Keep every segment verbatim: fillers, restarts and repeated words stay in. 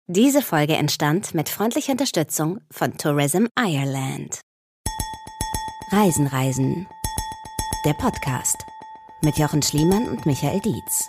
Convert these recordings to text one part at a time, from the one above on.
Diese Folge entstand mit freundlicher Unterstützung von Tourism Ireland. Reisen, Reisen. Der Podcast mit Jochen Schliemann und Michael Dietz.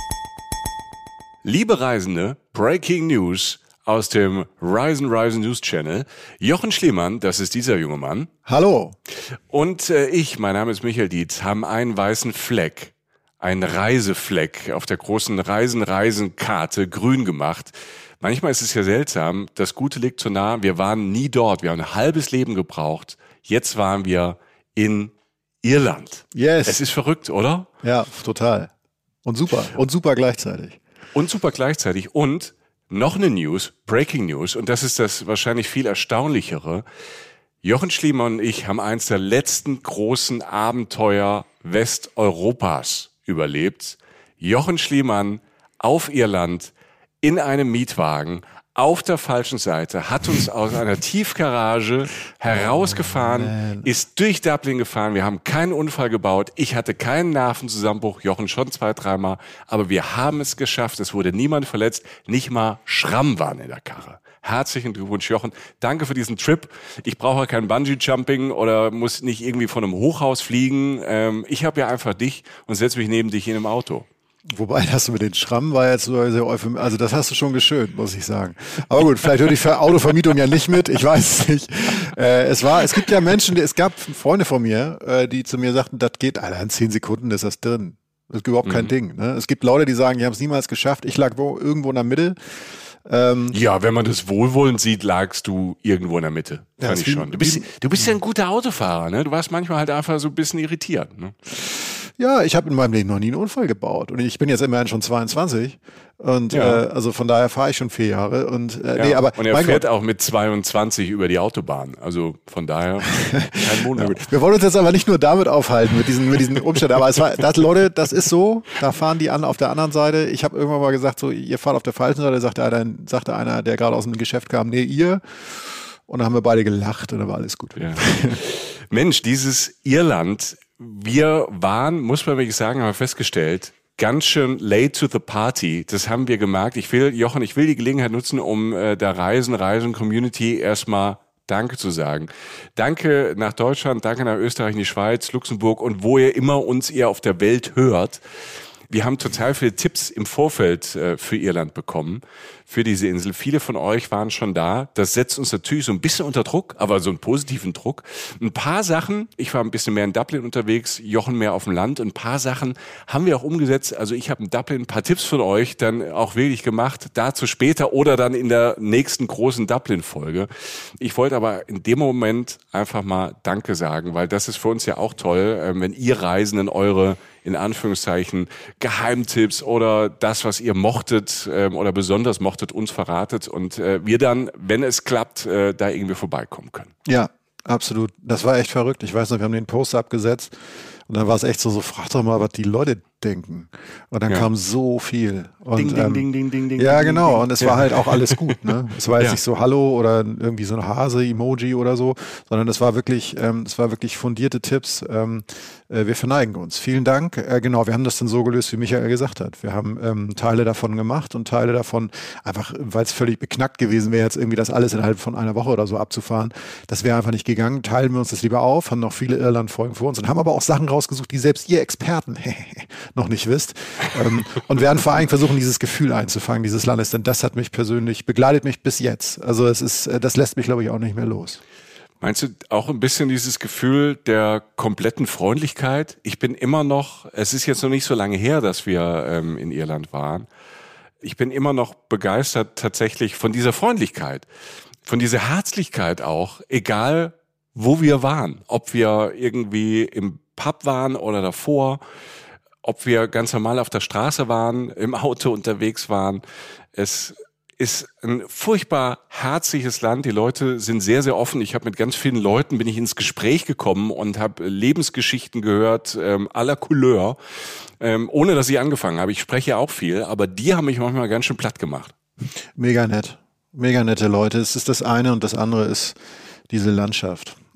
Liebe Reisende, Breaking News aus dem Reisen, Reisen News Channel. Jochen Schliemann, das ist dieser junge Mann. Hallo. Und äh, ich, mein Name ist Michael Dietz, haben einen weißen Fleck. Ein Reisefleck auf der großen Reisen-Reisen-Karte grün gemacht. Manchmal ist es ja seltsam, das Gute liegt so nah, wir waren nie dort, wir haben ein halbes Leben gebraucht. Jetzt waren wir in Irland. Yes. Es ist verrückt, oder? Ja, total. Und super. Und super gleichzeitig. Und super gleichzeitig. Und noch eine News, Breaking News, und das ist das wahrscheinlich viel Erstaunlichere. Jochen Schliemann und ich haben eins der letzten großen Abenteuer Westeuropas überlebt. Jochen Schliemann auf Irland in einem Mietwagen auf der falschen Seite, hat uns aus einer Tiefgarage herausgefahren, oh, ist durch Dublin gefahren. Wir haben keinen Unfall gebaut. Ich hatte keinen Nervenzusammenbruch, Jochen schon zwei, dreimal. Aber wir haben es geschafft. Es wurde niemand verletzt. Nicht mal Schramm waren in der Karre. Herzlichen Glückwunsch, Jochen. Danke für diesen Trip. Ich brauche kein Bungee-Jumping oder muss nicht irgendwie von einem Hochhaus fliegen. Ähm, ich habe ja einfach dich und setze mich neben dich in einem Auto. Wobei, das mit den Schrammen war jetzt so sehr euphemistisch. Also das hast du schon geschönt, muss ich sagen. Aber gut, vielleicht hört die Autovermietung ja nicht mit. Ich weiß es nicht. Äh, es war, es gibt ja Menschen, die, es gab Freunde von mir, äh, die zu mir sagten, das geht, Alter, in zehn Sekunden ist das drin. Das ist überhaupt mhm. kein Ding. Ne? Es gibt Leute, die sagen, ich habe es niemals geschafft. Ich lag wo, irgendwo in der Mitte. Ähm, ja, wenn man das wohlwollend sieht, lagst du irgendwo in der Mitte. Ja, Fand ich schon. Du bist, du bist ja ein guter Autofahrer, ne? Du warst manchmal halt einfach so ein bisschen irritiert, ne? Ja, ich habe in meinem Leben noch nie einen Unfall gebaut und ich bin jetzt immerhin schon zweiundzwanzig und ja. äh, also von daher fahre ich schon vier Jahre und äh, ja. nee, aber und er fährt Gott. auch mit zweiundzwanzig über die Autobahn, also von daher kein Wunder. Wir wollen uns jetzt aber nicht nur damit aufhalten mit diesen mit diesen Umständen, aber es war, das, Leute, das ist so, da fahren die an auf der anderen Seite. Ich habe irgendwann mal gesagt, so ihr fahrt auf der falschen Seite, sagte einer, sagte einer, der gerade aus dem Geschäft kam, nee ihr. Und dann haben wir beide gelacht und dann war alles gut. Ja. Mensch, dieses Irland. Wir waren, muss man wirklich sagen, haben wir festgestellt, ganz schön late to the party. Das haben wir gemerkt. Ich will, Jochen, ich will die Gelegenheit nutzen, um äh, der Reisen, Reisen Community erstmal Danke zu sagen. Danke nach Deutschland, danke nach Österreich, in die Schweiz, Luxemburg und wo ihr immer uns ihr auf der Welt hört. Wir haben total viele Tipps im Vorfeld äh, für Irland bekommen, für diese Insel. Viele von euch waren schon da. Das setzt uns natürlich so ein bisschen unter Druck, aber so einen positiven Druck. Ein paar Sachen, ich war ein bisschen mehr in Dublin unterwegs, Jochen mehr auf dem Land. Ein paar Sachen haben wir auch umgesetzt. Also ich habe in Dublin ein paar Tipps von euch dann auch wirklich gemacht. Dazu später oder dann in der nächsten großen Dublin-Folge. Ich wollte aber in dem Moment einfach mal Danke sagen, weil das ist für uns ja auch toll, äh, wenn ihr Reisenden eure in Anführungszeichen Geheimtipps oder das, was ihr mochtet ähm, oder besonders mochtet, uns verratet und äh, wir dann, wenn es klappt, äh, da irgendwie vorbeikommen können. Ja, absolut. Das war echt verrückt. Ich weiß noch, wir haben den Post abgesetzt und dann war es echt so, so frag doch mal, was die Leute denken. Und dann ja. kam so viel. Und, ding, ding, ähm, ding, ding, ding, ding. Ja, ding, genau. Ding. Und es ja. war halt auch alles gut. Ne? Es war jetzt ja. nicht so Hallo oder irgendwie so ein Hase-Emoji oder so, sondern es war wirklich, ähm, es war wirklich fundierte Tipps. Ähm, äh, wir verneigen uns. Vielen Dank. Äh, genau, wir haben das dann so gelöst, wie Michael gesagt hat. Wir haben ähm, Teile davon gemacht und Teile davon einfach, weil es völlig beknackt gewesen wäre, jetzt irgendwie das alles innerhalb von einer Woche oder so abzufahren. Das wäre einfach nicht gegangen. Teilen wir uns das lieber auf, haben noch viele Irland-Folgen vor uns und haben aber auch Sachen rausgesucht, die selbst ihr Experten noch nicht wisst. ähm, und werden vor allem versuchen, dieses Gefühl einzufangen, dieses Landes, denn das hat mich persönlich, begleitet mich bis jetzt. Also es ist, das lässt mich, glaube ich, auch nicht mehr los. Meinst du auch ein bisschen dieses Gefühl der kompletten Freundlichkeit? Ich bin immer noch, es ist jetzt noch nicht so lange her, dass wir ähm, in Irland waren. Ich bin immer noch begeistert tatsächlich von dieser Freundlichkeit, von dieser Herzlichkeit auch, egal wo wir waren. Ob wir irgendwie im Pub waren oder davor, ob wir ganz normal auf der Straße waren, im Auto unterwegs waren. Es ist ein furchtbar herzliches Land. Die Leute sind sehr, sehr offen. Ich habe mit ganz vielen Leuten, bin ich ins Gespräch gekommen und habe Lebensgeschichten gehört, ähm, à la Couleur, ähm, ohne dass ich angefangen habe. Ich spreche auch viel, aber die haben mich manchmal ganz schön platt gemacht. Mega nett. Mega nette Leute. Es ist das eine und das andere ist diese Landschaft.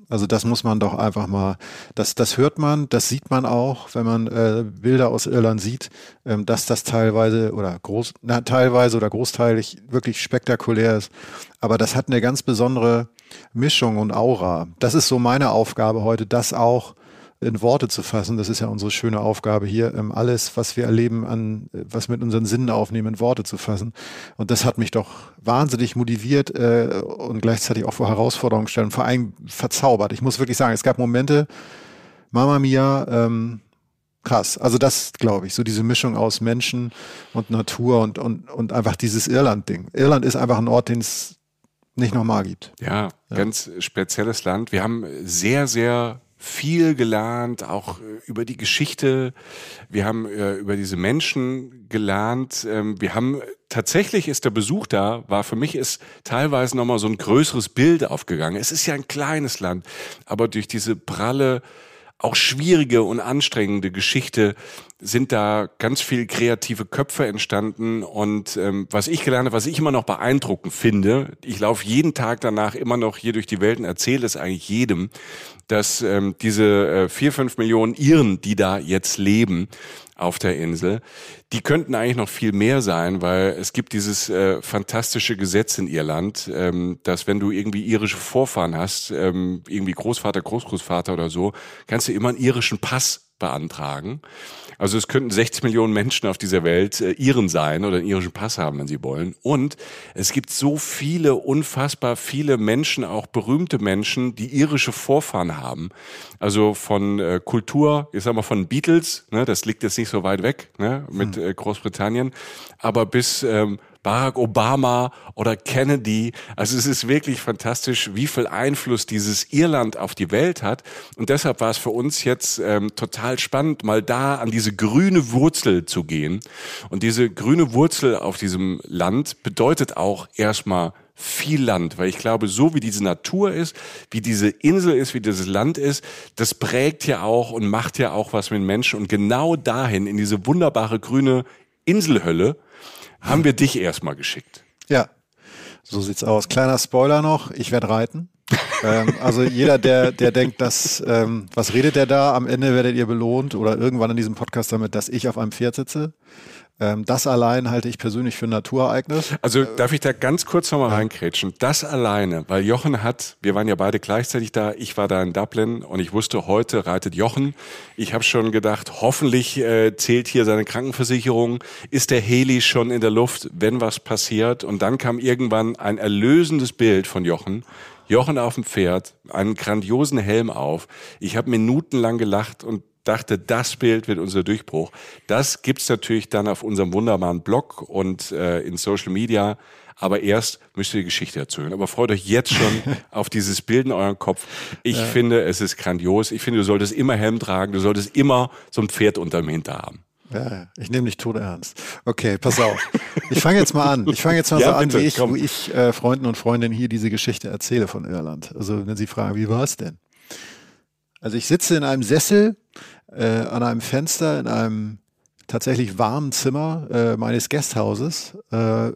Also das muss man doch einfach mal, das, das hört man, das sieht man auch, wenn man äh, Bilder aus Irland sieht, ähm, dass das teilweise oder groß, na, teilweise oder großteilig wirklich spektakulär ist. Aber das hat eine ganz besondere Mischung und Aura. Das ist so meine Aufgabe heute, das auch in Worte zu fassen. Das ist ja unsere schöne Aufgabe hier, ähm, alles, was wir erleben, an, was mit unseren Sinnen aufnehmen, in Worte zu fassen. Und das hat mich doch wahnsinnig motiviert äh, und gleichzeitig auch vor Herausforderungen gestellt und vor allem verzaubert. Ich muss wirklich sagen, es gab Momente, Mamma Mia, ähm, krass. Also das glaube ich, so diese Mischung aus Menschen und Natur und, und, und einfach dieses Irland-Ding. Irland ist einfach ein Ort, den es nicht nochmal gibt. Ja, ja, ganz spezielles Land. Wir haben sehr, sehr viel gelernt, auch äh, über die Geschichte. Wir haben äh, über diese Menschen gelernt. Ähm, wir haben tatsächlich ist der Besuch da, war für mich ist teilweise nochmal so ein größeres Bild aufgegangen. Es ist ja ein kleines Land, aber durch diese pralle, auch schwierige und anstrengende Geschichte sind da ganz viel kreative Köpfe entstanden und ähm, was ich gelernt habe, was ich immer noch beeindruckend finde, ich laufe jeden Tag danach immer noch hier durch die Welt und erzähle es eigentlich jedem, dass ähm, diese äh, vier, fünf Millionen Iren, die da jetzt leben auf der Insel, die könnten eigentlich noch viel mehr sein, weil es gibt dieses äh, fantastische Gesetz in Irland, ähm, dass wenn du irgendwie irische Vorfahren hast, ähm, irgendwie Großvater, Großgroßvater oder so, kannst du immer einen irischen Pass beantragen. Also es könnten sechzig Millionen Menschen auf dieser Welt äh, Iren sein oder einen irischen Pass haben, wenn sie wollen. Und es gibt so viele, unfassbar viele Menschen, auch berühmte Menschen, die irische Vorfahren haben. Also von äh, Kultur, ich sag mal von Beatles, ne, das liegt jetzt nicht so weit weg, ne, mit äh, Großbritannien, aber bis ähm, Barack Obama oder Kennedy. Also es ist wirklich fantastisch, wie viel Einfluss dieses Irland auf die Welt hat. Und deshalb war es für uns jetzt ähm, total spannend, mal da an diese grüne Wurzel zu gehen. Und diese grüne Wurzel auf diesem Land bedeutet auch erstmal viel Land, weil ich glaube, so wie diese Natur ist, wie diese Insel ist, wie dieses Land ist, das prägt ja auch und macht ja auch was mit Menschen. Und genau dahin, in diese wunderbare grüne Inselhölle, haben wir dich erstmal geschickt. Ja, so sieht's aus. Kleiner Spoiler noch, ich werde reiten. ähm, also jeder, der, der denkt, dass, ähm, was redet der da? Am Ende werdet ihr belohnt oder irgendwann in diesem Podcast damit, dass ich auf einem Pferd sitze. Ähm, das allein halte ich persönlich für ein Naturereignis. Also darf ich da ganz kurz nochmal ja. reinkrätschen? Das alleine, weil Jochen hat, wir waren ja beide gleichzeitig da, ich war da in Dublin und ich wusste, heute reitet Jochen. Ich habe schon gedacht, hoffentlich äh, zählt hier seine Krankenversicherung, ist der Heli schon in der Luft, wenn was passiert. Und dann kam irgendwann ein erlösendes Bild von Jochen. Jochen auf dem Pferd, einen grandiosen Helm auf. Ich habe minutenlang gelacht und dachte, das Bild wird unser Durchbruch. Das gibt's natürlich dann auf unserem wunderbaren Blog und äh, in Social Media. Aber erst müsst ihr die Geschichte erzählen. Aber freut euch jetzt schon auf dieses Bild in eurem Kopf. Ich ja. finde, es ist grandios. Ich finde, du solltest immer Helm tragen. Du solltest immer so ein Pferd unterm Hinter haben. Ja, ich nehme dich tot ernst. Okay, pass auf. Ich fange jetzt mal an. Ich fange jetzt mal ja, so bitte, an, wie ich, wo ich äh, Freunden und Freundinnen hier diese Geschichte erzähle von Irland. Also wenn sie fragen, wie war es denn? Also ich sitze in einem Sessel äh, an einem Fenster in einem tatsächlich warmen Zimmer äh, meines Guesthauses äh,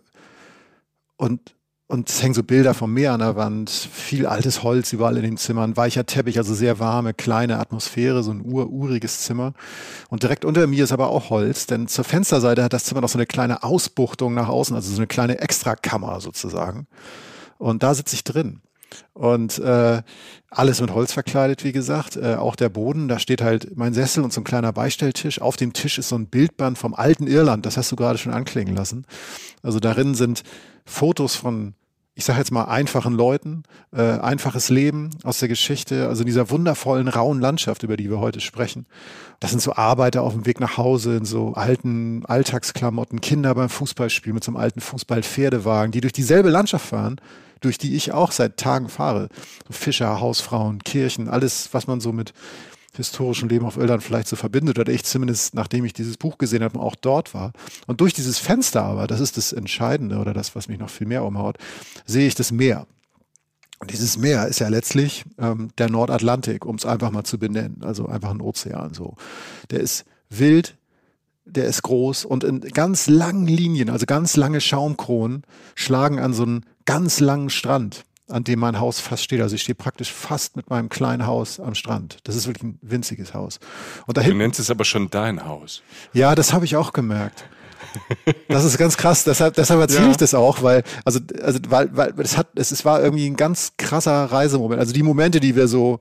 und und es hängen so Bilder vom Meer an der Wand, viel altes Holz überall in den Zimmern, weicher Teppich, also sehr warme, kleine Atmosphäre, so ein ur uriges Zimmer. Und direkt unter mir ist aber auch Holz, denn zur Fensterseite hat das Zimmer noch so eine kleine Ausbuchtung nach außen, also so eine kleine Extrakammer sozusagen. Und da sitze ich drin. Und äh, alles mit Holz verkleidet, wie gesagt. Äh, auch der Boden, da steht halt mein Sessel und so ein kleiner Beistelltisch. Auf dem Tisch ist so ein Bildband vom alten Irland, das hast du gerade schon anklingen lassen. Also darin sind Fotos von, ich sage jetzt mal, einfachen Leuten, äh, einfaches Leben aus der Geschichte, also in dieser wundervollen, rauen Landschaft, über die wir heute sprechen. Das sind so Arbeiter auf dem Weg nach Hause in so alten Alltagsklamotten, Kinder beim Fußballspiel mit so einem alten Fußball-Pferdewagen, die durch dieselbe Landschaft fahren, durch die ich auch seit Tagen fahre. So Fischer, Hausfrauen, Kirchen, alles, was man so mit historischem Leben auf Irland vielleicht so verbindet, oder ich zumindest, nachdem ich dieses Buch gesehen habe, auch dort war. Und durch dieses Fenster aber, das ist das Entscheidende oder das, was mich noch viel mehr umhaut, sehe ich das Meer. Und dieses Meer ist ja letztlich ähm, der Nordatlantik, um es einfach mal zu benennen, also einfach ein Ozean so. Der ist wild, der ist groß und in ganz langen Linien, also ganz lange Schaumkronen, schlagen an so einen ganz langen Strand. an dem mein Haus fast steht. Also ich stehe praktisch fast mit meinem kleinen Haus am Strand. Das ist wirklich ein winziges Haus. Und da du hinten, nennst es aber schon dein Haus. Ja, das habe ich auch gemerkt. Das ist ganz krass, deshalb, deshalb erzähle ja. ich das auch, weil, also, also, weil, weil, es hat, es, es war irgendwie ein ganz krasser Reisemoment. Also die Momente, die wir so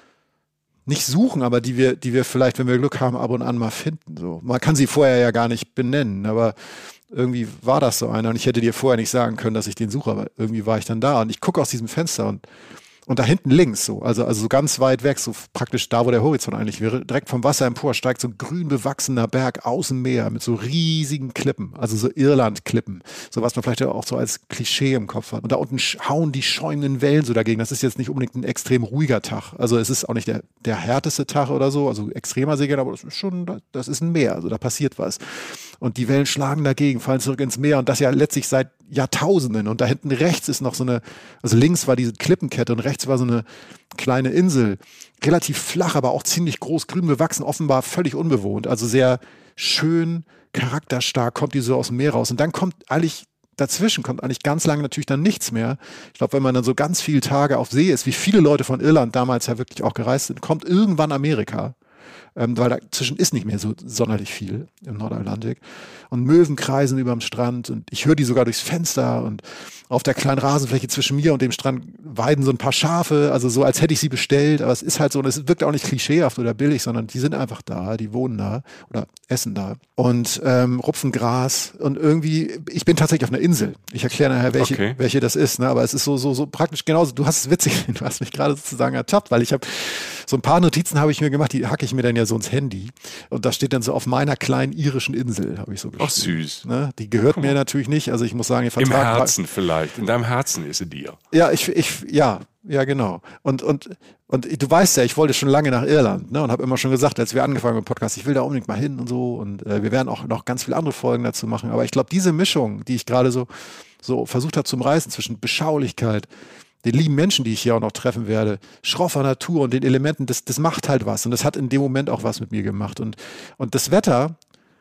nicht suchen, aber die wir, die wir vielleicht, wenn wir Glück haben, ab und an mal finden, so. Man kann sie vorher ja gar nicht benennen, aber irgendwie war das so einer und ich hätte dir vorher nicht sagen können, dass ich den suche, aber irgendwie war ich dann da und ich gucke aus diesem Fenster und Und da hinten links so, also, also so ganz weit weg, so praktisch da, wo der Horizont eigentlich wäre, direkt vom Wasser empor steigt so ein grün bewachsener Berg aus dem Meer mit so riesigen Klippen, also so Irland-Klippen, so was man vielleicht auch so als Klischee im Kopf hat. Und da unten hauen die schäumenden Wellen so dagegen. Das ist jetzt nicht unbedingt ein extrem ruhiger Tag. Also es ist auch nicht der, der härteste Tag oder so, also extremer Segeln, aber das ist schon, das ist ein Meer, also da passiert was. Und die Wellen schlagen dagegen, fallen zurück ins Meer und das ja letztlich seit Jahrtausenden. Und da hinten rechts ist noch so eine, also links war diese Klippenkette und rechts war so eine kleine Insel, relativ flach, aber auch ziemlich groß, grün bewachsen, offenbar völlig unbewohnt. Also sehr schön, charakterstark kommt die so aus dem Meer raus. Und dann kommt eigentlich, dazwischen kommt eigentlich ganz lange natürlich dann nichts mehr. Ich glaube, wenn man dann so ganz viele Tage auf See ist, wie viele Leute von Irland damals ja wirklich auch gereist sind, kommt irgendwann Amerika. Ähm, weil dazwischen ist nicht mehr so sonderlich viel im Nordatlantik. Und Möwen kreisen über dem Strand und ich höre die sogar durchs Fenster und auf der kleinen Rasenfläche zwischen mir und dem Strand weiden so ein paar Schafe, also so, als hätte ich sie bestellt, aber es ist halt so, und es wirkt auch nicht klischeehaft oder billig, sondern die sind einfach da, die wohnen da oder essen da und ähm, rupfen Gras und irgendwie, ich bin tatsächlich auf einer Insel. Ich erkläre nachher, welche, okay. welche das ist, ne? Aber es ist so, so, so praktisch genauso, du hast es witzig, du hast mich gerade sozusagen ertappt, weil ich habe so ein paar Notizen habe ich mir gemacht, die hacke ich mir dann ja so ins Handy und da steht dann so auf meiner kleinen irischen Insel, habe ich so geschrieben. Ach süß. Ne? Die gehört mir natürlich nicht, also ich muss sagen, ihr Vertrag... Im Herzen vielleicht, in deinem Herzen ist sie dir. Ja, ich, ich, ja, ja genau. Und, und, und du weißt ja, ich wollte schon lange nach Irland, ne, und habe immer schon gesagt, als wir angefangen haben mit dem Podcast, ich will da unbedingt mal hin und so und äh, wir werden auch noch ganz viele andere Folgen dazu machen, aber ich glaube, diese Mischung, die ich gerade so, so versucht habe zum Reißen zwischen Beschaulichkeit, den lieben Menschen, die ich hier auch noch treffen werde, schroffer Natur und den Elementen, das, das macht halt was. Und das hat in dem Moment auch was mit mir gemacht. Und, und das Wetter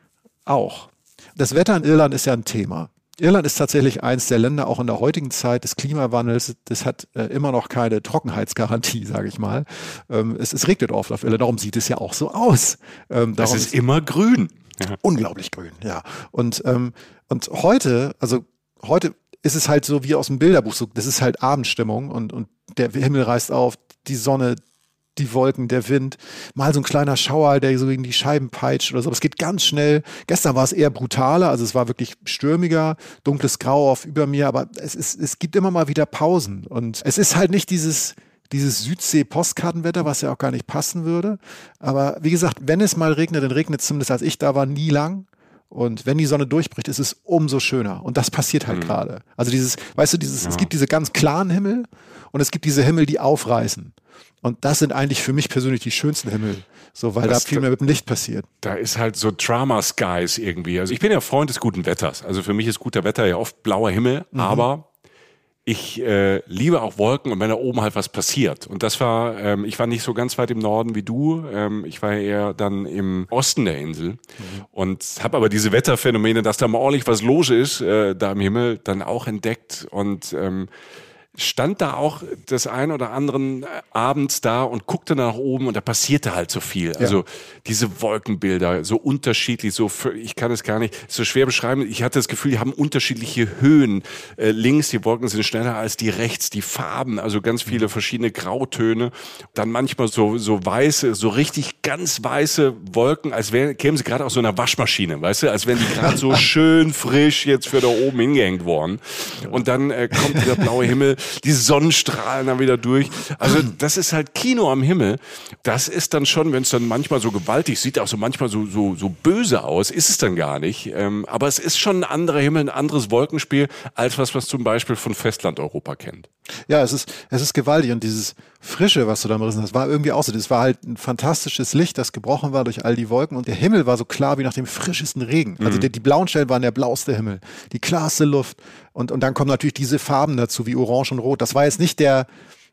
auch. Das Wetter in Irland ist ja ein Thema. Irland ist tatsächlich eins der Länder, auch in der heutigen Zeit des Klimawandels, das hat äh, immer noch keine Trockenheitsgarantie, sage ich mal. Ähm, es, es regnet oft auf Irland, darum sieht es ja auch so aus. Ähm, es ist immer grün. Ja. Unglaublich grün, ja. Und, ähm, und heute, also heute ist es halt so wie aus dem Bilderbuch, so, das ist halt Abendstimmung und, und der Himmel reißt auf, die Sonne, die Wolken, der Wind, mal so ein kleiner Schauer, der so gegen die Scheiben peitscht oder so. Aber es geht ganz schnell. Gestern war es eher brutaler, also es war wirklich stürmiger, dunkles Grau auf über mir, aber es, ist, es gibt immer mal wieder Pausen und es ist halt nicht dieses, dieses Südsee-Postkartenwetter, was ja auch gar nicht passen würde. Aber wie gesagt, wenn es mal regnet, dann regnet es zumindest, als ich da war, nie lang. Und wenn die Sonne durchbricht, ist es umso schöner. Und das passiert halt mhm. gerade. Also dieses, weißt du, dieses, ja. es gibt diese ganz klaren Himmel und es gibt diese Himmel, die aufreißen. Und das sind eigentlich für mich persönlich die schönsten Himmel. So, weil das, da viel mehr mit dem Licht passiert. Da ist halt so Drama Skies irgendwie. Also ich bin ja Freund des guten Wetters. Also für mich ist guter Wetter ja oft blauer Himmel, mhm. aber ich äh, liebe auch Wolken und wenn da oben halt was passiert. Und das war, ähm, ich war nicht so ganz weit im Norden wie du. Ähm, ich war eher dann im Osten der Insel mhm. und habe aber diese Wetterphänomene, dass da mal ordentlich was los ist, äh, da im Himmel, dann auch entdeckt und ähm, stand da auch des einen oder anderen abends da und guckte nach oben und da passierte halt so viel. Ja. Also diese Wolkenbilder, so unterschiedlich, so ich kann es gar nicht so schwer beschreiben. Ich hatte das Gefühl, die haben unterschiedliche Höhen. Äh, links, die Wolken sind schneller als die rechts, die Farben, also ganz viele verschiedene Grautöne. Dann manchmal so so weiße, so richtig ganz weiße Wolken, als wären, kämen sie gerade aus so einer Waschmaschine, weißt du, als wären die gerade so schön frisch jetzt für da oben hingehängt worden. Und dann äh, kommt dieser blaue Himmel, die Sonnenstrahlen dann wieder durch. Also das ist halt Kino am Himmel. Das ist dann schon, wenn es dann manchmal so gewaltig sieht, auch so manchmal so so so böse aus, ist es dann gar nicht. Ähm, aber es ist schon ein anderer Himmel, ein anderes Wolkenspiel, als was, was zum Beispiel von Festlandeuropa kennt. Ja, es ist es ist gewaltig und dieses Frische, was du da gerissen hast, war irgendwie auch so. Das war halt ein fantastisches Licht, das gebrochen war durch all die Wolken und der Himmel war so klar wie nach dem frischesten Regen. Also mhm. die, die blauen Stellen waren der blauste Himmel, die klarste Luft und, und dann kommen natürlich diese Farben dazu wie Orange und Rot. Das war jetzt nicht der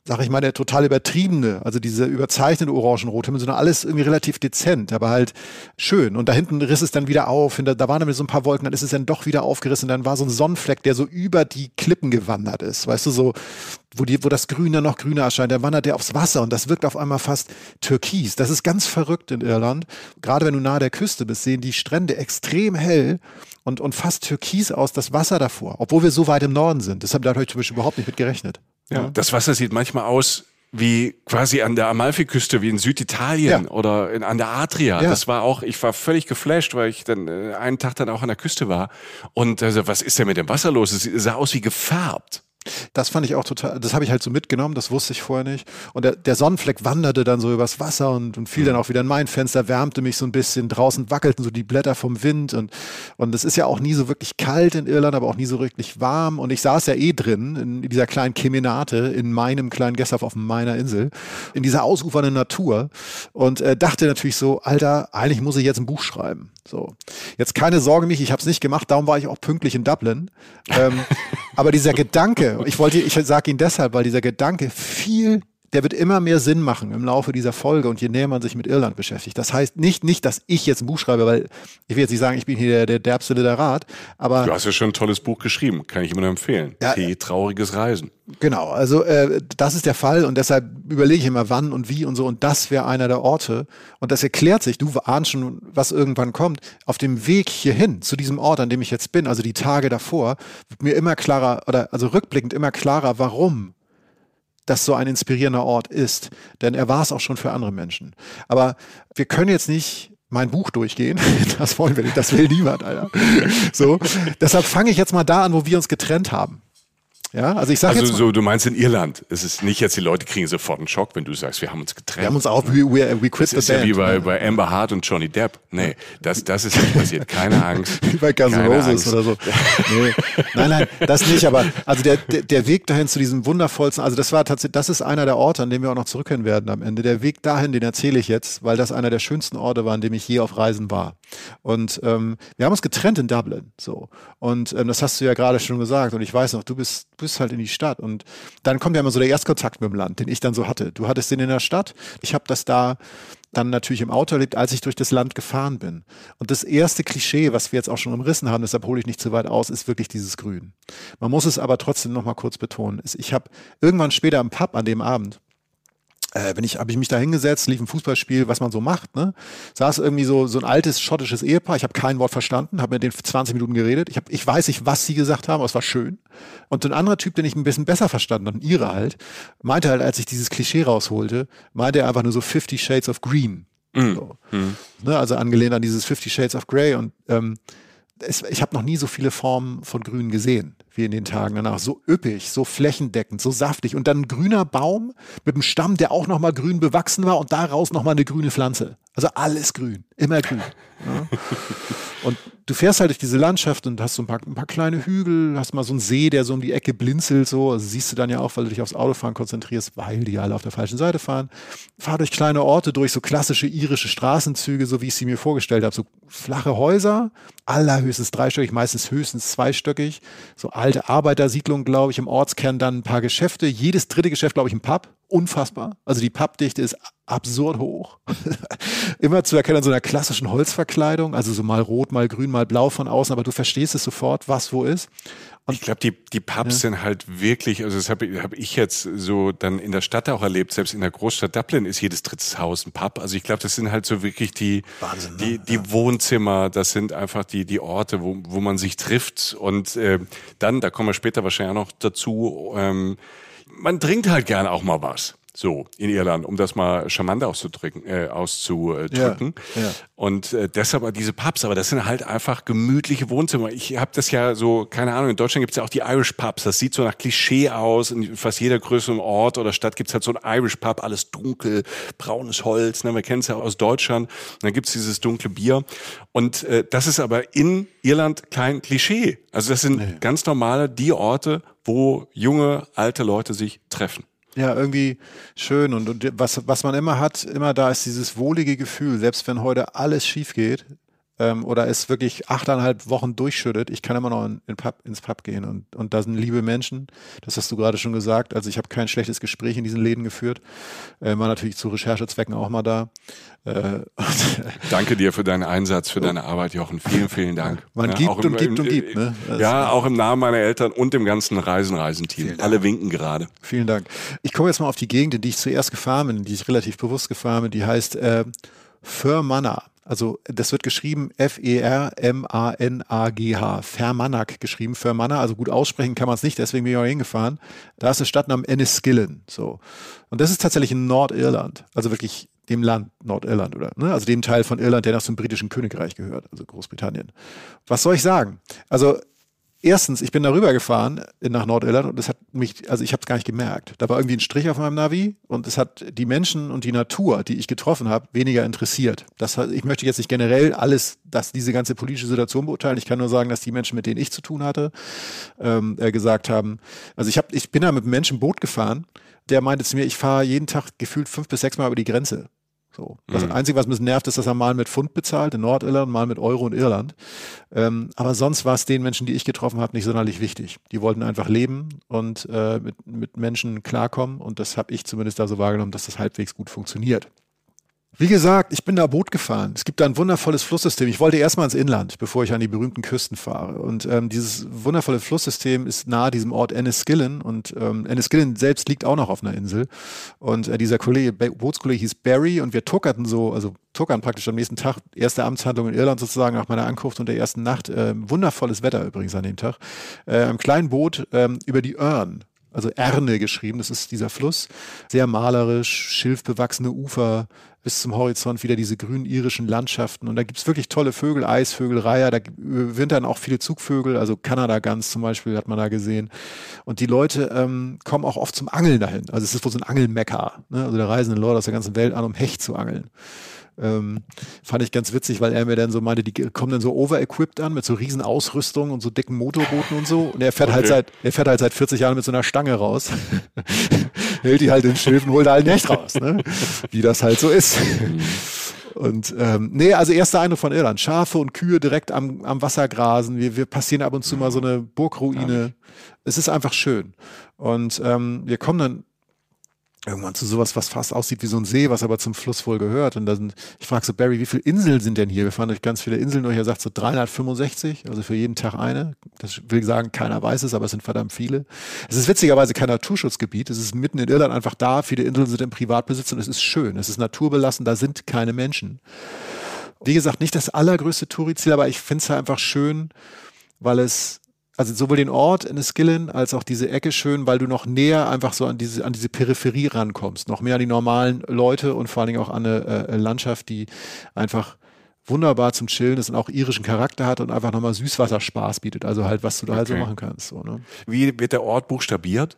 sag ich mal, der total übertriebene, also diese überzeichnete Orangenrothimmel, sondern alles irgendwie relativ dezent, aber halt schön. Und da hinten riss es dann wieder auf, hinter, da waren dann so ein paar Wolken, dann ist es dann doch wieder aufgerissen, dann war so ein Sonnenfleck, der so über die Klippen gewandert ist, weißt du, so, wo, die, wo das Grün dann noch grüner erscheint, dann wandert der aufs Wasser und das wirkt auf einmal fast türkis. Das ist ganz verrückt in Irland. Gerade wenn du nahe der Küste bist, sehen die Strände extrem hell und, und fast türkis aus, das Wasser davor, obwohl wir so weit im Norden sind. Deshalb da habe ich zum Beispiel überhaupt nicht mit gerechnet. Ja, das Wasser sieht manchmal aus wie quasi an der Amalfiküste, wie in Süditalien ja. oder in, an der Adria. Ja. Das war auch, ich war völlig geflasht, weil ich dann äh, einen Tag dann auch an der Küste war. Und also, was ist denn mit dem Wasser los? Es sah aus wie gefärbt. Das fand ich auch total, das habe ich halt so mitgenommen, das wusste ich vorher nicht. Und der, der Sonnenfleck wanderte dann so übers Wasser und, und fiel dann auch wieder in mein Fenster, wärmte mich so ein bisschen, draußen wackelten so die Blätter vom Wind und und es ist ja auch nie so wirklich kalt in Irland, aber auch nie so wirklich warm und ich saß ja eh drin in dieser kleinen Kemenate, in meinem kleinen Gasthof auf meiner Insel, in dieser ausufernden Natur und äh, dachte natürlich so, Alter, eigentlich muss ich jetzt ein Buch schreiben. So, jetzt keine Sorge mich, ich habe es nicht gemacht, darum war ich auch pünktlich in Dublin. Ähm, aber dieser Gedanke, ich wollte, ich sage ihn deshalb, weil dieser Gedanke viel, der wird immer mehr Sinn machen im Laufe dieser Folge und je näher man sich mit Irland beschäftigt. Das heißt nicht, nicht, dass ich jetzt ein Buch schreibe, weil ich will jetzt nicht sagen, ich bin hier der, der derbste Literat, aber... Du hast ja schon ein tolles Buch geschrieben, kann ich immer nur empfehlen. Ja, T. Trauriges Reisen. Genau, also äh, das ist der Fall und deshalb überlege ich immer, wann und wie und so und das wäre einer der Orte und das erklärt sich, du ahnst schon, was irgendwann kommt, auf dem Weg hierhin, zu diesem Ort, an dem ich jetzt bin, also die Tage davor, wird mir immer klarer, oder also rückblickend immer klarer, warum das so ein inspirierender Ort ist, denn er war es auch schon für andere Menschen. Aber wir können jetzt nicht mein Buch durchgehen, das wollen wir nicht, das will niemand, Alter. So, deshalb fange ich jetzt mal da an, wo wir uns getrennt haben. Ja, also ich sage also jetzt mal, so, du meinst in Irland. Es ist nicht jetzt, die Leute kriegen sofort einen Schock, wenn du sagst, wir haben uns getrennt. Wir haben uns auch, we, we, we quit das the ist band. Ja wie bei, bei Amber Hart und Johnny Depp. Nee, das, das ist nicht passiert. Keine Angst. Wie bei Guns N' Roses oder so. Nee. Nein, nein, das nicht, aber also der, der, der Weg dahin zu diesem wundervollsten, also das war tatsächlich, das ist einer der Orte, an dem wir auch noch zurückkehren werden am Ende. Der Weg dahin, den erzähle ich jetzt, weil das einer der schönsten Orte war, an dem ich je auf Reisen war. Und ähm, wir haben uns getrennt in Dublin. So. Und ähm, das hast du ja gerade schon gesagt. Und ich weiß noch, du bist, bist halt in die Stadt. Und dann kommt ja immer so der Erstkontakt mit dem Land, den ich dann so hatte. Du hattest den in der Stadt. Ich habe das da dann natürlich im Auto erlebt, als ich durch das Land gefahren bin. Und das erste Klischee, was wir jetzt auch schon umrissen haben, deshalb hole ich nicht zu weit aus, ist wirklich dieses Grün. Man muss es aber trotzdem noch mal kurz betonen. Ich habe irgendwann später im Pub an dem Abend, Äh, bin ich, habe ich mich da hingesetzt, lief ein Fußballspiel, was man so macht, ne? Saß irgendwie so, so ein altes schottisches Ehepaar, ich habe kein Wort verstanden, habe mit denen zwanzig Minuten geredet, ich, hab, ich weiß nicht, was sie gesagt haben, aber es war schön. Und ein anderer Typ, den ich ein bisschen besser verstanden habe, ein Ire halt, meinte halt, als ich dieses Klischee rausholte, meinte er einfach nur so Fifty Shades of Green. Mm. So. Mm. Ne? Also angelehnt an dieses Fifty Shades of Grey und ähm, es, ich habe noch nie so viele Formen von Grün gesehen wie in den Tagen danach. So üppig, so flächendeckend, so saftig. Und dann ein grüner Baum mit einem Stamm, der auch nochmal grün bewachsen war und daraus nochmal eine grüne Pflanze. Also alles grün, immer grün. Ja. Und du fährst halt durch diese Landschaft und hast so ein paar, ein paar kleine Hügel, hast mal so einen See, der so um die Ecke blinzelt. So. Also siehst du dann ja auch, weil du dich aufs Autofahren konzentrierst, weil die alle auf der falschen Seite fahren. Fahr durch kleine Orte, durch so klassische irische Straßenzüge, so wie ich sie mir vorgestellt habe. So flache Häuser, allerhöchstens dreistöckig, meistens höchstens zweistöckig. So alte Arbeitersiedlungen, glaube ich, im Ortskern dann ein paar Geschäfte. Jedes dritte Geschäft, glaube ich, ein Pub. Unfassbar. Also die Pubdichte ist absurd hoch. Immer zu erkennen an so einer klassischen Holzverkleidung, also so mal rot, mal grün, mal blau von außen, aber du verstehst es sofort, was wo ist. Und ich glaube, die, die Pubs ja. sind halt wirklich, also das habe hab ich jetzt so dann in der Stadt auch erlebt, selbst in der Großstadt Dublin ist jedes drittes Haus ein Pub. Also ich glaube, das sind halt so wirklich die, Wahnsinn, die, ne? die ja. Wohnzimmer, das sind einfach die, die Orte, wo, wo man sich trifft. Und äh, dann, da kommen wir später wahrscheinlich auch noch dazu, ähm, man trinkt halt gerne auch mal was. So, in Irland, um das mal charmant auszudrücken, äh, auszudrücken. Ja, ja. Und äh, deshalb diese Pubs, aber das sind halt einfach gemütliche Wohnzimmer. Ich habe das ja so, keine Ahnung, in Deutschland gibt's ja auch die Irish Pubs, das sieht so nach Klischee aus. In fast jeder größeren Ort oder Stadt gibt's halt so ein Irish Pub, alles dunkel, braunes Holz, ne? Wir kennen es ja aus Deutschland. Und dann gibt's dieses dunkle Bier. Und äh, das ist aber in Irland kein Klischee. Also das sind nee. ganz normale, die Orte, wo junge, alte Leute sich treffen. Ja, irgendwie schön und, und was, was man immer hat, immer da ist dieses wohlige Gefühl, selbst wenn heute alles schief geht, ähm, oder es wirklich achteinhalb Wochen durchschüttet, ich kann immer noch in, in Pub, ins Pub gehen und, und da sind liebe Menschen, das hast du gerade schon gesagt, also ich habe kein schlechtes Gespräch in diesen Läden geführt, äh, war natürlich zu Recherchezwecken auch mal da. Äh, Danke dir für deinen Einsatz, für deine Arbeit, Jochen, vielen, vielen Dank. Man ja, gibt auch und im, gibt im, und gibt. Ne? Ja, auch im Namen meiner Eltern und dem ganzen Reisen-Reisen-Team. Alle winken gerade. Vielen Dank. Ich komme jetzt mal auf die Gegend, in die ich zuerst gefahren bin, in die ich relativ bewusst gefahren bin, die heißt äh, Fermanagh. Also das wird geschrieben F E R M A N A G H. Fermanagh geschrieben, Fermanagh. Also gut aussprechen kann man es nicht, deswegen bin ich auch hingefahren. Da ist eine Stadt namens Enniskillen. So. Und das ist tatsächlich in Nordirland. Also wirklich dem Land Nordirland, oder? Ne? Also dem Teil von Irland, der nach zum britischen Königreich gehört, also Großbritannien. Was soll ich sagen? Also erstens, ich bin darüber gefahren nach Nordirland und es hat mich, also ich habe es gar nicht gemerkt. Da war irgendwie ein Strich auf meinem Navi und es hat die Menschen und die Natur, die ich getroffen habe, weniger interessiert. Das, ich möchte jetzt nicht generell alles, dass diese ganze politische Situation beurteilen. Ich kann nur sagen, dass die Menschen, mit denen ich zu tun hatte, ähm, äh, gesagt haben, also ich, hab, ich bin da mit einem Menschen Boot gefahren, der meinte zu mir, ich fahre jeden Tag gefühlt fünf bis sechs Mal über die Grenze. So. Das mhm. Einzige, was ein bisschen nervt, ist, dass er mal mit Pfund bezahlt in Nordirland, mal mit Euro in Irland. Ähm, aber sonst war es den Menschen, die ich getroffen habe, nicht sonderlich wichtig. Die wollten einfach leben und äh, mit, mit Menschen klarkommen. Und das habe ich zumindest da so wahrgenommen, dass das halbwegs gut funktioniert. Wie gesagt, ich bin da Boot gefahren. Es gibt da ein wundervolles Flusssystem. Ich wollte erstmal ins Inland, bevor ich an die berühmten Küsten fahre. Und ähm, dieses wundervolle Flusssystem ist nahe diesem Ort Enniskillen. Und ähm, Enniskillen selbst liegt auch noch auf einer Insel. Und äh, dieser Kollege, Bootskollege hieß Barry. Und wir tuckerten so, also tuckern praktisch am nächsten Tag, erste Amtshandlung in Irland sozusagen nach meiner Ankunft und der ersten Nacht. Äh, wundervolles Wetter übrigens an dem Tag. Äh, im kleinen Boot ähm, über die Erne. Also Erne geschrieben, das ist dieser Fluss. Sehr malerisch, schilfbewachsene Ufer, bis zum Horizont wieder diese grünen irischen Landschaften. Und da gibt's wirklich tolle Vögel, Eisvögel, Reiher, da wintern auch viele Zugvögel, also Kanada-Gans zum Beispiel hat man da gesehen. Und die Leute ähm, kommen auch oft zum Angeln dahin. Also es ist wohl so ein Angelmekka. Ne? Also da reisen Leute aus der ganzen Welt an, um Hecht zu angeln. Ähm, fand ich ganz witzig, weil er mir dann so meinte, die kommen dann so over-equipped an mit so riesen Ausrüstung und so dicken Motorbooten und so. Und er fährt okay. halt seit, er fährt halt seit vierzig Jahren mit so einer Stange raus. Hält die halt in Schilf und holt halt nicht raus, ne? Wie das halt so ist. Und ähm, nee, also erster Eindruck von Irland. Schafe und Kühe direkt am, am Wasser grasen. Wir, wir passieren ab und zu mal so eine Burgruine. Es ist einfach schön. Und ähm, wir kommen dann irgendwann zu sowas, was fast aussieht wie so ein See, was aber zum Fluss wohl gehört. Und da sind, ich frage so, Barry, wie viele Inseln sind denn hier? Wir fahren durch ganz viele Inseln durch. Er sagt so dreihundertfünfundsechzig, also für jeden Tag eine. Das will sagen, keiner weiß es, aber es sind verdammt viele. Es ist witzigerweise kein Naturschutzgebiet. Es ist mitten in Irland einfach da. Viele Inseln sind im Privatbesitz und es ist schön. Es ist naturbelassen, da sind keine Menschen. Wie gesagt, nicht das allergrößte Touri-Ziel, aber ich finde es halt einfach schön, weil es also sowohl den Ort Enniskillen als auch diese Ecke schön, weil du noch näher einfach so an diese, an diese Peripherie rankommst. Noch mehr an die normalen Leute und vor allen Dingen auch an eine äh, Landschaft, die einfach wunderbar zum Chillen ist und auch irischen Charakter hat und einfach nochmal Süßwasserspaß bietet. Also halt, was du da okay. halt so machen kannst. So, ne? Wie wird der Ort buchstabiert?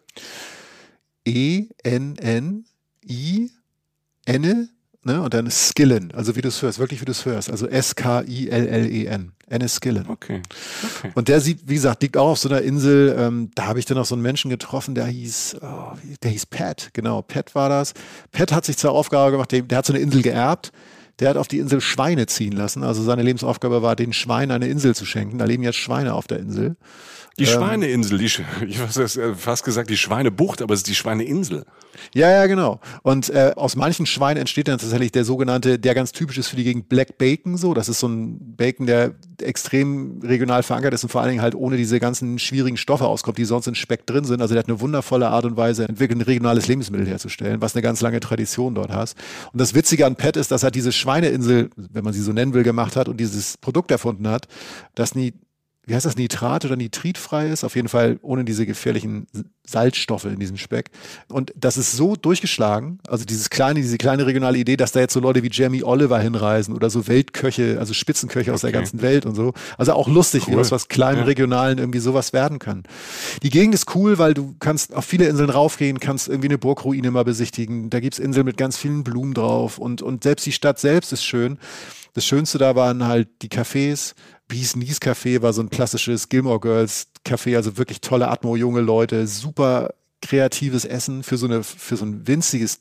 E N N I Enne, ne? Und dann Skillen, also wie du es hörst, wirklich wie du es hörst. Also S K I L L E N. Enniskillen. Okay. okay. Und der sieht, wie gesagt, liegt auch auf so einer Insel. Ähm, da habe ich dann noch so einen Menschen getroffen, der hieß, oh, der hieß Pat. Genau, Pat war das. Pat hat sich zur Aufgabe gemacht, der, der hat so eine Insel geerbt. Der hat auf die Insel Schweine ziehen lassen. Also seine Lebensaufgabe war, den Schweinen eine Insel zu schenken. Da leben jetzt Schweine auf der Insel. Die Schweineinsel, die, ich habe fast gesagt die Schweinebucht, aber es ist die Schweineinsel. Ja, ja, genau. Und äh, aus manchen Schweinen entsteht dann tatsächlich der sogenannte, der ganz typisch ist für die Gegend, Black Bacon. So, das ist so ein Bacon, der extrem regional verankert ist und vor allen Dingen halt ohne diese ganzen schwierigen Stoffe auskommt, die sonst in Speck drin sind. Also der hat eine wundervolle Art und Weise entwickelt, ein regionales Lebensmittel herzustellen, was eine ganz lange Tradition dort hast. Und das Witzige an Pat ist, dass er diese Schweineinsel, wenn man sie so nennen will, gemacht hat und dieses Produkt erfunden hat, das nie wie heißt das, Nitrat oder nitritfrei ist, auf jeden Fall ohne diese gefährlichen Salzstoffe in diesem Speck. Und das ist so durchgeschlagen, also dieses kleine, diese kleine regionale Idee, dass da jetzt so Leute wie Jamie Oliver hinreisen oder so Weltköche, also Spitzenköche okay. aus der ganzen Welt und so. Also auch lustig, cool. wie aus was kleinen, ja. regionalen irgendwie sowas werden kann. Die Gegend ist cool, weil du kannst auf viele Inseln raufgehen, kannst irgendwie eine Burgruine mal besichtigen. Da gibt's Inseln mit ganz vielen Blumen drauf und, und selbst die Stadt selbst ist schön. Das Schönste da waren halt die Cafés. Bees Knees Café war so ein klassisches Gilmore Girls Café, also wirklich tolle Atmo, junge Leute, super kreatives Essen für so eine, für so ein winziges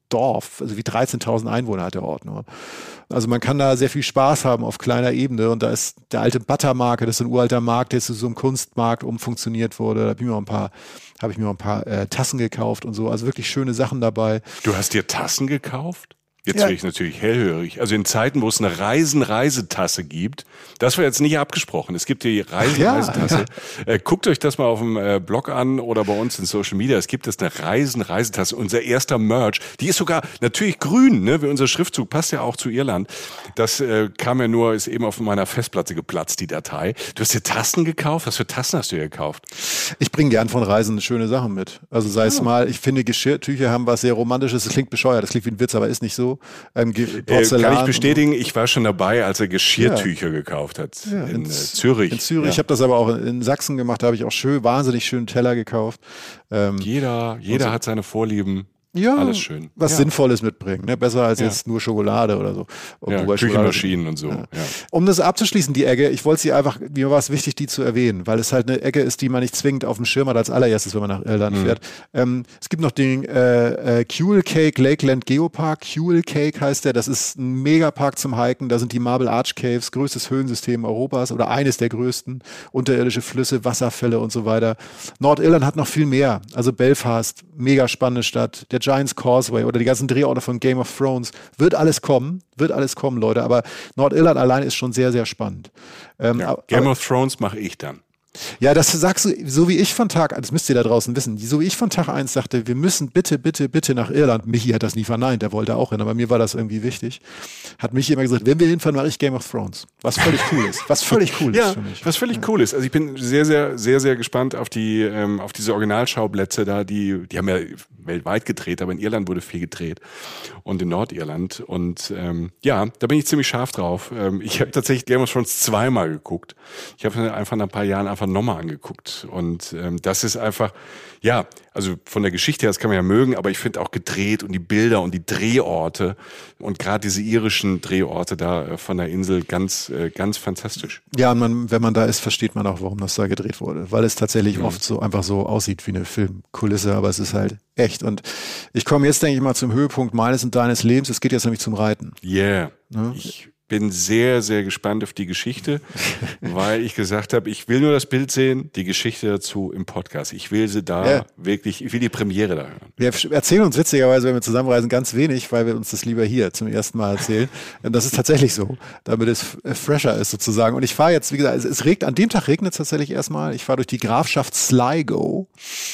Dorf, also wie dreizehntausend Einwohner hat der Ort nur. Also man kann da sehr viel Spaß haben auf kleiner Ebene und da ist der alte Buttermarket, das ist ein uralter Markt, der zu so einem Kunstmarkt umfunktioniert wurde. Da habe ich mir noch ein paar, habe ich mir noch ein paar äh, Tassen gekauft und so, also wirklich schöne Sachen dabei. Du hast dir Tassen gekauft? Jetzt Ja. bin ich natürlich hellhörig. Also in Zeiten, wo es eine Reisen-Reisetasse gibt, das war jetzt nicht abgesprochen. Es gibt die Reisen-Reisetasse. Ja, äh, guckt euch das mal auf dem äh, Blog an oder bei uns in Social Media. Es gibt es eine Reisen-Reisetasse. Unser erster Merch. Die ist sogar natürlich grün, ne? Wie unser Schriftzug passt ja auch zu Irland. Das äh, kam ja nur, ist eben auf meiner Festplatte geplatzt, die Datei. Du hast dir Tassen gekauft? Was für Tassen hast du dir gekauft? Ich bringe gern von Reisen schöne Sachen mit. Also sei es mal, ich finde Geschirrtücher haben was sehr Romantisches. Das klingt bescheuert, das klingt wie ein Witz, aber ist nicht so. Ähm, Äh, kann ich bestätigen, ich war schon dabei, als er Geschirrtücher ja. gekauft hat ja, in, in äh, Zürich. In Zürich, ja. ich habe das aber auch in Sachsen gemacht, da habe ich auch schön, wahnsinnig schönen Teller gekauft. Ähm, jeder jeder so. hat seine Vorlieben. Ja, alles schön. Was ja. Sinnvolles mitbringen, ne? Besser als ja. jetzt nur Schokolade oder so. Ja, Küchenmaschinen und so. Ja. Ja. Um das abzuschließen, die Ecke, ich wollte sie einfach, mir war es wichtig, die zu erwähnen, weil es halt eine Ecke ist, die man nicht zwingend auf dem Schirm hat als allererstes, wenn man nach Irland mhm. fährt. Ähm, es gibt noch den äh, äh, Kewel Cake Lakeland Geopark. Kewel Cake heißt der, das ist ein Megapark zum Hiken, da sind die Marble Arch Caves, größtes Höhlensystem Europas oder eines der größten, unterirdische Flüsse, Wasserfälle und so weiter. Nordirland hat noch viel mehr, also Belfast, mega spannende Stadt, der Giant's Causeway oder die ganzen Drehorte von Game of Thrones. Wird alles kommen, wird alles kommen, Leute. Aber Nordirland allein ist schon sehr, sehr spannend. Ähm, ja, aber, Game of Thrones mache ich dann. Ja, das sagst du, so wie ich von Tag, das müsst ihr da draußen wissen, so wie ich von Tag eins sagte, wir müssen bitte, bitte, bitte nach Irland. Michi hat das nie verneint, der wollte auch hin, aber mir war das irgendwie wichtig. Hat Michi immer gesagt, wenn wir hinfahren, mache ich Game of Thrones. Was völlig cool ist. Was völlig cool ja, ist für mich. Was völlig ja. cool ist. Also ich bin sehr, sehr, sehr, sehr gespannt auf die, ähm, auf diese Originalschauplätze da, die, die haben ja weltweit gedreht, aber in Irland wurde viel gedreht. Und in Nordirland. Und ähm, ja, da bin ich ziemlich scharf drauf. Ähm, ich habe tatsächlich Game of Thrones zweimal geguckt. Ich habe einfach nach ein paar Jahren einfach nochmal angeguckt. Und ähm, das ist einfach, ja, also von der Geschichte her, das kann man ja mögen, aber ich finde auch gedreht und die Bilder und die Drehorte und gerade diese irischen Drehorte da äh, von der Insel ganz, äh, ganz fantastisch. Ja, und man, wenn man da ist, versteht man auch, warum das da gedreht wurde, weil es tatsächlich mhm. oft so einfach so aussieht wie eine Filmkulisse, aber es ist halt echt. Und ich komme jetzt, denke ich mal, zum Höhepunkt meines und deines Lebens. Es geht jetzt nämlich zum Reiten. Yeah. Ja? Ich bin sehr, sehr gespannt auf die Geschichte, weil ich gesagt habe, ich will nur das Bild sehen, die Geschichte dazu im Podcast. Ich will sie da ja. wirklich, ich will die Premiere da hören. Wir erzählen uns witzigerweise, wenn wir zusammenreisen, ganz wenig, weil wir uns das lieber hier zum ersten Mal erzählen. Das ist tatsächlich so, damit es fresher ist sozusagen. Und ich fahre jetzt, wie gesagt, es regnet, an dem Tag regnet es tatsächlich erstmal. Ich fahre durch die Grafschaft Sligo.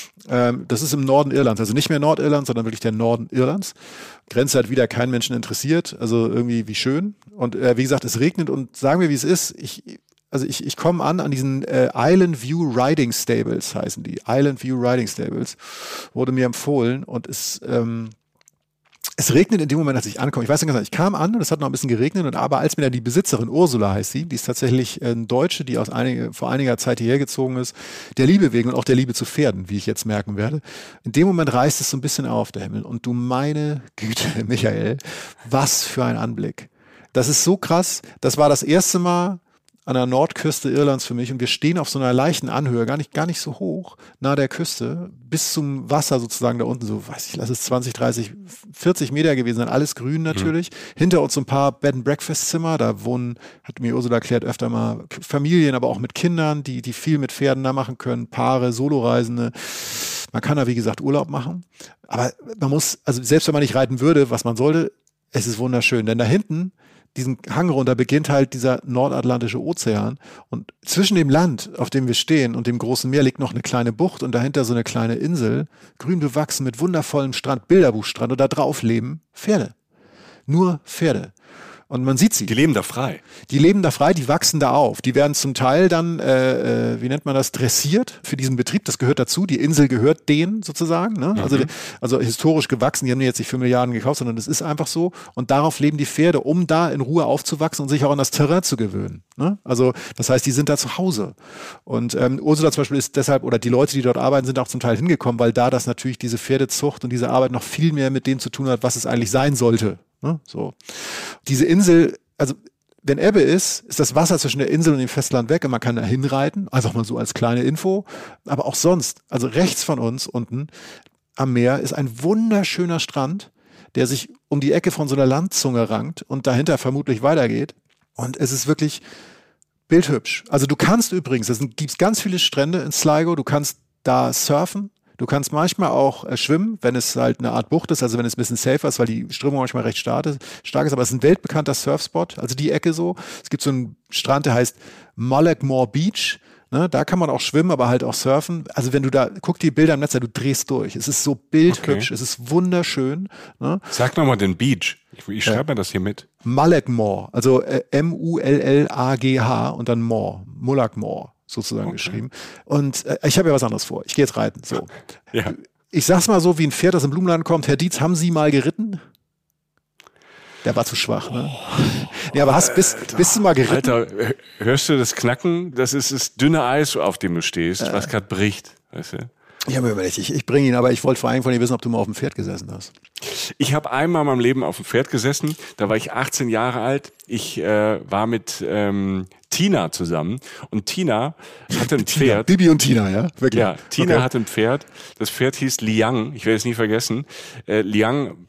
Das ist im Norden Irlands, also nicht mehr Nordirland, sondern wirklich der Norden Irlands. Grenze hat wieder keinen Menschen interessiert, also irgendwie wie schön. Und äh, wie gesagt, es regnet und sagen wir, wie es ist. Ich, also ich, ich komme an an diesen äh, Island View Riding Stables, heißen die. Island View Riding Stables, wurde mir empfohlen und es, ähm, es regnet in dem Moment, als ich ankomme. Ich weiß nicht, ich kam an und es hat noch ein bisschen geregnet, und aber als mir dann die Besitzerin, Ursula heißt sie, die ist tatsächlich eine Deutsche, die aus einige, vor einiger Zeit hierher gezogen ist, der Liebe wegen und auch der Liebe zu Pferden, wie ich jetzt merken werde. In dem Moment reißt es so ein bisschen auf, der Himmel. Und du meine Güte, Michael, was für ein Anblick. Das ist so krass. Das war das erste Mal an der Nordküste Irlands für mich, und wir stehen auf so einer leichten Anhöhe, gar nicht, gar nicht so hoch, nahe der Küste, bis zum Wasser sozusagen da unten, so, weiß ich, lass es zwanzig, dreißig, vierzig Meter gewesen sein, alles grün natürlich. Mhm. Hinter uns so ein paar Bed-and-Breakfast-Zimmer, da wohnen, hat mir Ursula erklärt, öfter mal Familien, aber auch mit Kindern, die, die viel mit Pferden da machen können, Paare, Soloreisende. Man kann da, wie gesagt, Urlaub machen, aber man muss, also selbst wenn man nicht reiten würde, was man sollte, es ist wunderschön, denn da hinten, diesen Hang runter beginnt halt dieser nordatlantische Ozean, und zwischen dem Land, auf dem wir stehen, und dem großen Meer liegt noch eine kleine Bucht und dahinter so eine kleine Insel, grün bewachsen mit wundervollem Strand, Bilderbuchstrand, und da drauf leben Pferde. Nur Pferde. Und man sieht sie. Die leben da frei. Die leben da frei, die wachsen da auf. Die werden zum Teil dann, äh, wie nennt man das, dressiert für diesen Betrieb. Das gehört dazu. Die Insel gehört denen sozusagen. Ne? Mhm. Also, also historisch gewachsen. Die haben die jetzt nicht für Milliarden gekauft, sondern das ist einfach so. Und darauf leben die Pferde, um da in Ruhe aufzuwachsen und sich auch an das Terrain zu gewöhnen. Ne? Also das heißt, die sind da zu Hause. Und ähm, Ursula zum Beispiel ist deshalb, oder die Leute, die dort arbeiten, sind auch zum Teil hingekommen, weil da das natürlich diese Pferdezucht und diese Arbeit noch viel mehr mit dem zu tun hat, was es eigentlich sein sollte. Ne? So. Diese Insel, also wenn Ebbe ist, ist das Wasser zwischen der Insel und dem Festland weg und man kann da hinreiten, einfach mal so als kleine Info. Aber auch sonst, also rechts von uns unten am Meer ist ein wunderschöner Strand, der sich um die Ecke von so einer Landzunge rankt und dahinter vermutlich weitergeht. Und es ist wirklich bildhübsch. Also du kannst übrigens, es gibt ganz viele Strände in Sligo, du kannst da surfen, du kannst manchmal auch äh, schwimmen, wenn es halt eine Art Bucht ist, also wenn es ein bisschen safer ist, weil die Strömung manchmal recht stark ist, stark ist, aber es ist ein weltbekannter Surfspot, also die Ecke so. Es gibt so einen Strand, der heißt Mullaghmore Beach. Ne, da kann man auch schwimmen, aber halt auch surfen. Also wenn du da, guck die Bilder im Netz, du drehst durch. Es ist so bildhübsch, okay. Es ist wunderschön. Ne? Sag nochmal den Beach. Ich, ich schreibe ja. mir das hier mit. Mullaghmore, also äh, M U L L A G H und dann More, Mullaghmore sozusagen okay. geschrieben. Und äh, ich habe ja was anderes vor. Ich gehe jetzt reiten. So. Ja. Ich sag's mal so, wie ein Pferd, das im Blumenladen kommt. Herr Dietz, haben Sie mal geritten? Der war zu schwach, ne? Oh, ja, aber hast, bist, bist du mal geritten? Alter, hörst du das Knacken? Das ist das dünne Eis, auf dem du stehst, äh. was gerade bricht, weißt du? Ich habe mir überlegt, ich, ich bringe ihn, aber ich wollte vor allem von dir wissen, ob du mal auf dem Pferd gesessen hast. Ich habe einmal in meinem Leben auf dem Pferd gesessen, da war ich achtzehn Jahre alt. Ich äh, war mit ähm, Tina zusammen und Tina hatte ein Tina, Pferd. Bibi und Tina, ja? Wirklich? Ja, Tina okay. hatte ein Pferd. Das Pferd hieß Liang, ich werde es nie vergessen. Äh, Liang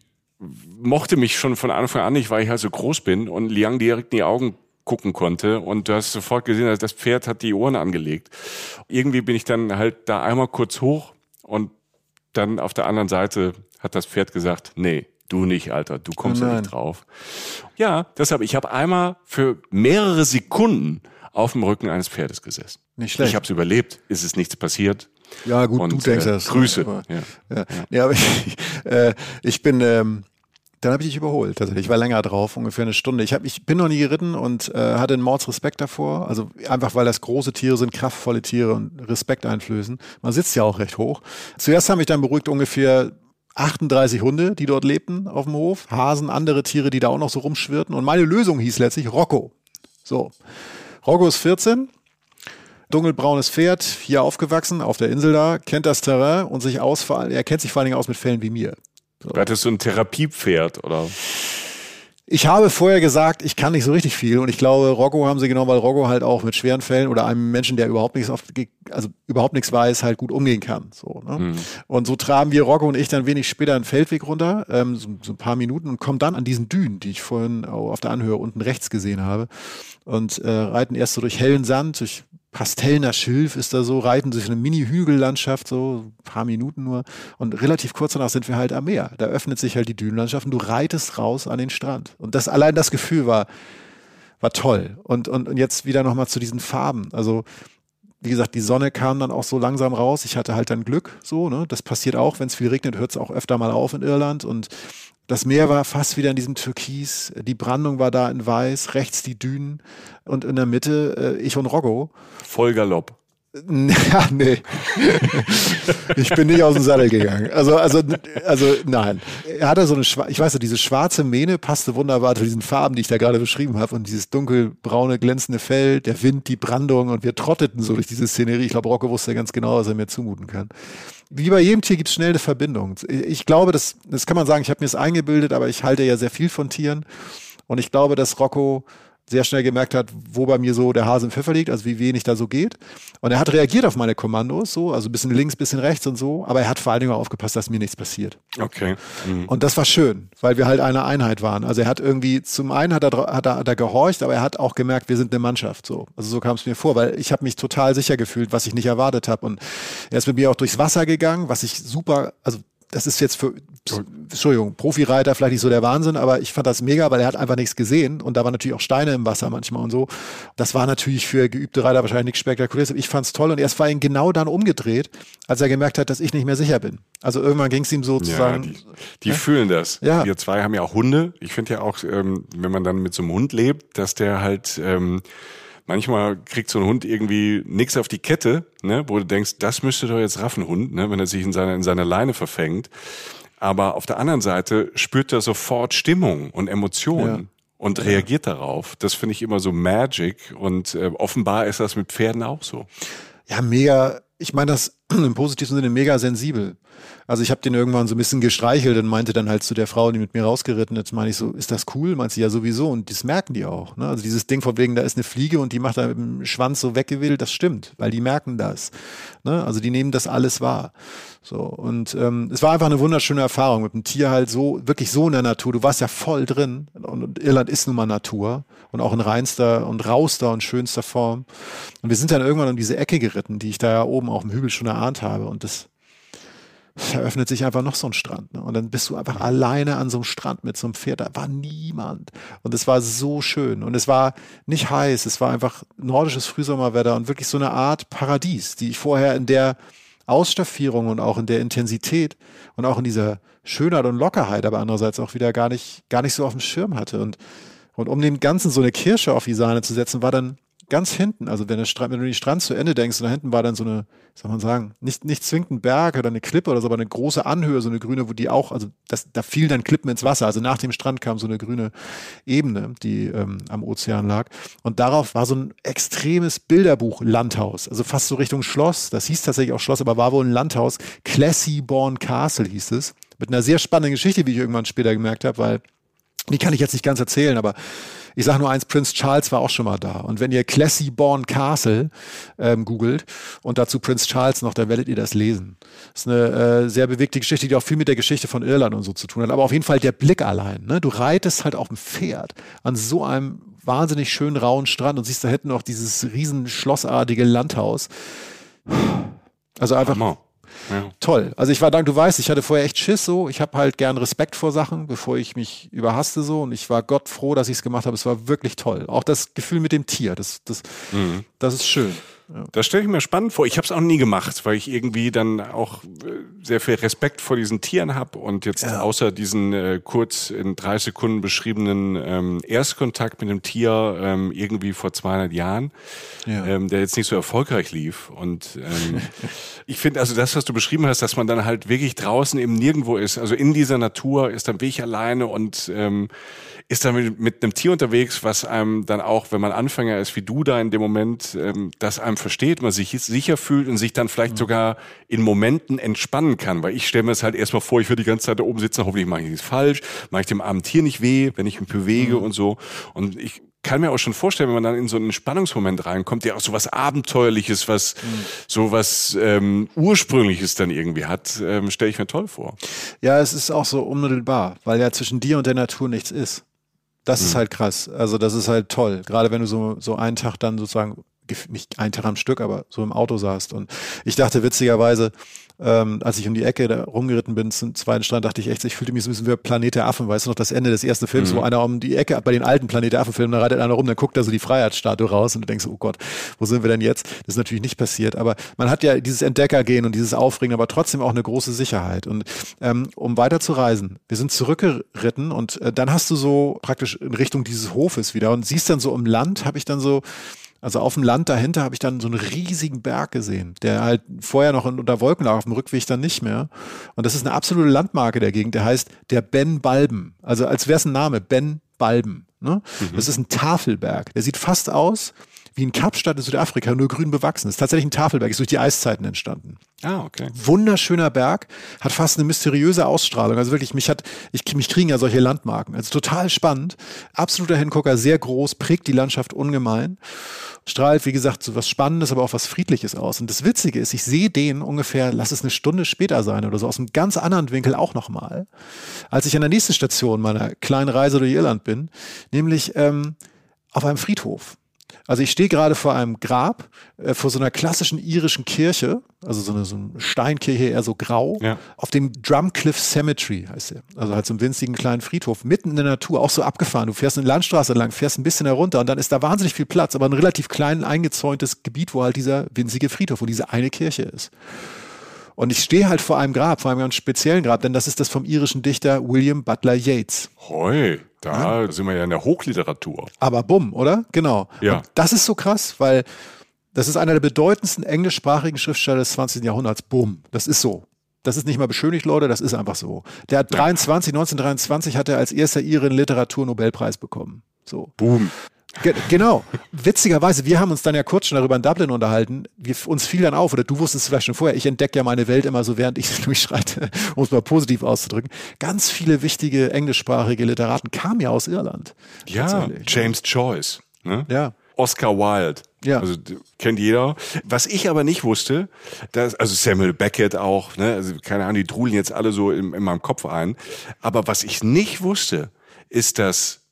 mochte mich schon von Anfang an nicht, weil ich halt so groß bin und Liang direkt in die Augen gucken konnte und du hast sofort gesehen, dass das Pferd hat die Ohren angelegt. Irgendwie bin ich dann halt da einmal kurz hoch und dann auf der anderen Seite hat das Pferd gesagt, nee, du nicht, Alter, du kommst oh ja nicht drauf. Ja, deshalb, ich habe einmal für mehrere Sekunden auf dem Rücken eines Pferdes gesessen. Nicht schlecht. Ich habe es überlebt, ist es nichts passiert. Ja, gut, und, du denkst äh, das. Grüße. Aber, ja. Ja. Ja. ja, aber ich, äh, ich bin, ähm, dann habe ich dich überholt. Tatsächlich. Ich war länger drauf, ungefähr eine Stunde. Ich, hab, ich bin noch nie geritten und äh, hatte einen Mordsrespekt davor. Also einfach, weil das große Tiere sind, kraftvolle Tiere und Respekt einflößen. Man sitzt ja auch recht hoch. Zuerst haben mich dann beruhigt ungefähr achtunddreißig Hunde, die dort lebten auf dem Hof. Hasen, andere Tiere, die da auch noch so rumschwirrten. Und meine Lösung hieß letztlich Rocco. So. Rocco ist vierzehn. Dunkelbraunes Pferd, hier aufgewachsen, auf der Insel da, kennt das Terrain und sich aus, er kennt sich vor allen Dingen aus mit Fällen wie mir. So. Hattest du ein Therapiepferd, oder? Ich habe vorher gesagt, ich kann nicht so richtig viel und ich glaube, Rocco haben sie genommen, weil Rocco halt auch mit schweren Fällen oder einem Menschen, der überhaupt nichts auf, also überhaupt nichts weiß, halt gut umgehen kann. So, ne? Mhm. Und so traben wir Rocco und ich dann wenig später einen Feldweg runter, ähm, so, so ein paar Minuten und kommen dann an diesen Dünen, die ich vorhin auf der Anhöhe unten rechts gesehen habe und äh, reiten erst so durch hellen Sand, durch pastellner Schilf ist da so, reiten durch eine Mini-Hügellandschaft, so ein paar Minuten nur. Und relativ kurz danach sind wir halt am Meer. Da öffnet sich halt die Dünenlandschaft und du reitest raus an den Strand. Und das allein das Gefühl war, war toll. Und, und, und jetzt wieder nochmal zu diesen Farben. Also, wie gesagt, die Sonne kam dann auch so langsam raus. Ich hatte halt dann Glück, so, ne? Das passiert auch, wenn es viel regnet, hört es auch öfter mal auf in Irland. Und das Meer war fast wieder in diesem Türkis, die Brandung war da in Weiß, rechts die Dünen und in der Mitte äh, ich und Rocco. Voll Galopp. Ja, nee. Ich bin nicht aus dem Sattel gegangen. Also, also, also, nein. Er hatte so eine, ich weiß nicht, diese schwarze Mähne passte wunderbar zu diesen Farben, die ich da gerade beschrieben habe und dieses dunkelbraune, glänzende Fell, der Wind, die Brandung und wir trotteten so durch diese Szenerie. Ich glaube, Rocco wusste ganz genau, was er mir zumuten kann. Wie bei jedem Tier gibt es schnell eine Verbindung. Ich glaube, das, das kann man sagen, ich habe mir das eingebildet, aber ich halte ja sehr viel von Tieren und ich glaube, dass Rocco sehr schnell gemerkt hat, wo bei mir so der Hase im Pfeffer liegt, also wie wenig da so geht. Und er hat reagiert auf meine Kommandos, so, also ein bisschen links, ein bisschen rechts und so, aber er hat vor allen Dingen auch aufgepasst, dass mir nichts passiert. Okay. Mhm. Und das war schön, weil wir halt eine Einheit waren. Also er hat irgendwie, zum einen hat er, hat er, hat er gehorcht, aber er hat auch gemerkt, wir sind eine Mannschaft. So. Also so kam es mir vor, weil ich habe mich total sicher gefühlt, was ich nicht erwartet habe. Und er ist mit mir auch durchs Wasser gegangen, was ich super, also das ist jetzt für, Entschuldigung, Profireiter vielleicht nicht so der Wahnsinn, aber ich fand das mega, weil er hat einfach nichts gesehen und da waren natürlich auch Steine im Wasser manchmal und so. Das war natürlich für geübte Reiter wahrscheinlich nichts Spektakuläres. Ich fand's toll und erst war ihn genau dann umgedreht, als er gemerkt hat, dass ich nicht mehr sicher bin. Also irgendwann ging es ihm sozusagen. Ja, die die ja? fühlen das. Ja. Wir zwei haben ja auch Hunde. Ich finde ja auch, ähm, wenn man dann mit so einem Hund lebt, dass der halt ähm, manchmal kriegt so ein Hund irgendwie nichts auf die Kette, ne, wo du denkst, das müsste doch jetzt raffen, Hund, ne, wenn er sich in seiner in seiner Leine verfängt. Aber auf der anderen Seite spürt er sofort Stimmung und Emotionen ja. und ja. reagiert darauf. Das finde ich immer so Magic und äh, offenbar ist das mit Pferden auch so. Ja, mega. Ich meine, das im positiven Sinne mega sensibel. Also ich habe den irgendwann so ein bisschen gestreichelt und meinte dann halt zu der Frau, die mit mir rausgeritten ist, meine ich so, ist das cool? Meint sie, ja sowieso. Und das merken die auch. Ne? Also dieses Ding von wegen, da ist eine Fliege und die macht da mit dem Schwanz so weggewedelt, das stimmt, weil die merken das. Ne? Also die nehmen das alles wahr. So, und ähm, es war einfach eine wunderschöne Erfahrung mit dem Tier halt so, wirklich so in der Natur. Du warst ja voll drin und, und Irland ist nun mal Natur und auch in reinster und rauster und schönster Form. Und wir sind dann irgendwann um diese Ecke geritten, die ich da ja oben auf dem Hügel schon erahnt habe und das eröffnet sich einfach noch so ein Strand. Ne? Und dann bist du einfach alleine an so einem Strand mit so einem Pferd. Da war niemand. Und es war so schön. Und es war nicht heiß. Es war einfach nordisches Frühsommerwetter und wirklich so eine Art Paradies, die ich vorher in der Ausstaffierung und auch in der Intensität und auch in dieser Schönheit und Lockerheit, aber andererseits auch wieder gar nicht, gar nicht so auf dem Schirm hatte. Und, und um dem Ganzen so eine Kirsche auf die Sahne zu setzen, war dann ganz hinten, also wenn, der Strand, wenn du den Strand zu Ende denkst, und da hinten war dann so eine, soll man sagen, nicht, nicht zwingend ein Berg oder eine Klippe oder so, aber eine große Anhöhe, so eine grüne, wo die auch, also das, da fielen dann Klippen ins Wasser, also nach dem Strand kam so eine grüne Ebene, die ähm, am Ozean lag und darauf war so ein extremes Bilderbuch-Landhaus, also fast so Richtung Schloss, das hieß tatsächlich auch Schloss, aber war wohl ein Landhaus, Classybourne Castle hieß es, mit einer sehr spannenden Geschichte, wie ich irgendwann später gemerkt habe, weil die kann ich jetzt nicht ganz erzählen, aber ich sage nur eins, Prince Charles war auch schon mal da. Und wenn ihr Classybourne Castle ähm, googelt und dazu Prince Charles noch, dann werdet ihr das lesen. Das ist eine äh, sehr bewegte Geschichte, die auch viel mit der Geschichte von Irland und so zu tun hat. Aber auf jeden Fall der Blick allein. Ne? Du reitest halt auf dem Pferd an so einem wahnsinnig schönen rauen Strand und siehst da hinten noch dieses riesen schlossartige Landhaus. Also einfach... Hammer. Ja. Toll. Also ich war dank, du weißt, ich hatte vorher echt Schiss so. Ich habe halt gern Respekt vor Sachen, bevor ich mich überhaste so. Und ich war Gott froh, dass ich es gemacht habe. Es war wirklich toll. Auch das Gefühl mit dem Tier, das, das, mhm. das ist schön. Ja. Das stelle ich mir spannend vor. Ich habe es auch nie gemacht, weil ich irgendwie dann auch sehr viel Respekt vor diesen Tieren habe und jetzt ja. außer diesen äh, kurz in drei Sekunden beschriebenen ähm, Erstkontakt mit dem Tier ähm, irgendwie vor zweihundert Jahren, ja. ähm, der jetzt nicht so erfolgreich lief. Und ähm, ich finde also das, was du beschrieben hast, dass man dann halt wirklich draußen eben nirgendwo ist, also in dieser Natur ist dann wirklich alleine und ähm, ist dann mit, mit einem Tier unterwegs, was einem dann auch, wenn man Anfänger ist wie du da in dem Moment, ähm, das einem versteht, man sich sicher fühlt und sich dann vielleicht mhm. sogar in Momenten entspannen kann. Weil ich stelle mir das halt erstmal vor, ich würde die ganze Zeit da oben sitzen, hoffentlich mache ich nichts falsch, mache ich dem armen Tier nicht weh, wenn ich mich bewege mhm. und so. Und ich kann mir auch schon vorstellen, wenn man dann in so einen Spannungsmoment reinkommt, der auch so was Abenteuerliches, was mhm. so was ähm, Ursprüngliches dann irgendwie hat, ähm, stelle ich mir toll vor. Ja, es ist auch so unmittelbar, weil ja zwischen dir und der Natur nichts ist. Das mhm. ist halt krass. Also das ist halt toll. Gerade wenn du so, so einen Tag dann sozusagen, nicht einen Tag am Stück, aber so im Auto saßt. Und ich dachte witzigerweise, ähm, als ich um die Ecke da rumgeritten bin zum zweiten Strand, dachte ich echt, ich fühlte mich so ein bisschen wie Planet der Affen. Weißt du noch, das Ende des ersten Films, mhm. wo einer um die Ecke, bei den alten Planet der Affen-Filmen, da reitet einer rum, dann guckt da so die Freiheitsstatue raus und du denkst, oh Gott, wo sind wir denn jetzt? Das ist natürlich nicht passiert. Aber man hat ja dieses Entdeckergehen und dieses Aufregen, aber trotzdem auch eine große Sicherheit. Und ähm, um weiter zu reisen, wir sind zurückgeritten und äh, dann hast du so praktisch in Richtung dieses Hofes wieder und siehst dann so im Land, habe ich dann so Also auf dem Land dahinter habe ich dann so einen riesigen Berg gesehen, der halt vorher noch unter Wolken lag, auf dem Rückweg dann nicht mehr. Und das ist eine absolute Landmarke der Gegend, der heißt der Ben Balben. Also als wäre es ein Name, Ben Balben. Ne? Mhm. Das ist ein Tafelberg. Der sieht fast aus wie in Kapstadt in Südafrika, nur grün bewachsen. Das ist tatsächlich ein Tafelberg, ist durch die Eiszeiten entstanden. Ah, okay. Wunderschöner Berg, hat fast eine mysteriöse Ausstrahlung. Also wirklich, mich hat, ich, mich kriegen ja solche Landmarken. Also total spannend. Absoluter Hingucker, sehr groß, prägt die Landschaft ungemein. Strahlt, wie gesagt, so was Spannendes, aber auch was Friedliches aus. Und das Witzige ist, ich sehe den ungefähr, lass es eine Stunde später sein oder so, aus einem ganz anderen Winkel auch nochmal, als ich an der nächsten Station meiner kleinen Reise durch Irland bin, nämlich ähm, auf einem Friedhof. Also ich stehe gerade vor einem Grab, äh, vor so einer klassischen irischen Kirche, also so eine, so eine Steinkirche, eher so grau, ja. Auf dem Drumcliff Cemetery heißt der. Also halt so einem winzigen kleinen Friedhof, mitten in der Natur, auch so abgefahren. Du fährst eine Landstraße lang, fährst ein bisschen herunter und dann ist da wahnsinnig viel Platz, aber ein relativ klein eingezäuntes Gebiet, wo halt dieser winzige Friedhof, wo diese eine Kirche ist. Und ich stehe halt vor einem Grab, vor einem ganz speziellen Grab, denn das ist das vom irischen Dichter William Butler Yeats. Hoi, da ja. sind wir ja in der Hochliteratur. Aber bumm, oder? Genau. Ja. Und das ist so krass, weil das ist einer der bedeutendsten englischsprachigen Schriftsteller des zwanzigsten Jahrhunderts. Bumm, das ist so. Das ist nicht mal beschönigt, Leute, das ist einfach so. Der hat dreiundzwanzig, neunzehnhundertdreiundzwanzig hat er als erster Ire einen Literaturnobelpreis bekommen. So. Boom. Ge- genau. Witzigerweise, wir haben uns dann ja kurz schon darüber in Dublin unterhalten. Wir, uns fiel dann auf, oder du wusstest es vielleicht schon vorher, ich entdecke ja meine Welt immer so, während ich sie durchschreite, um es mal positiv auszudrücken. Ganz viele wichtige englischsprachige Literaten kamen ja aus Irland. Ja, James Joyce. Ne? Ja. Oscar Wilde. Ja. Also kennt jeder. Was ich aber nicht wusste, dass, also Samuel Beckett auch, ne, also keine Ahnung, die trudeln jetzt alle so in, in meinem Kopf ein. Aber was ich nicht wusste, ist, dass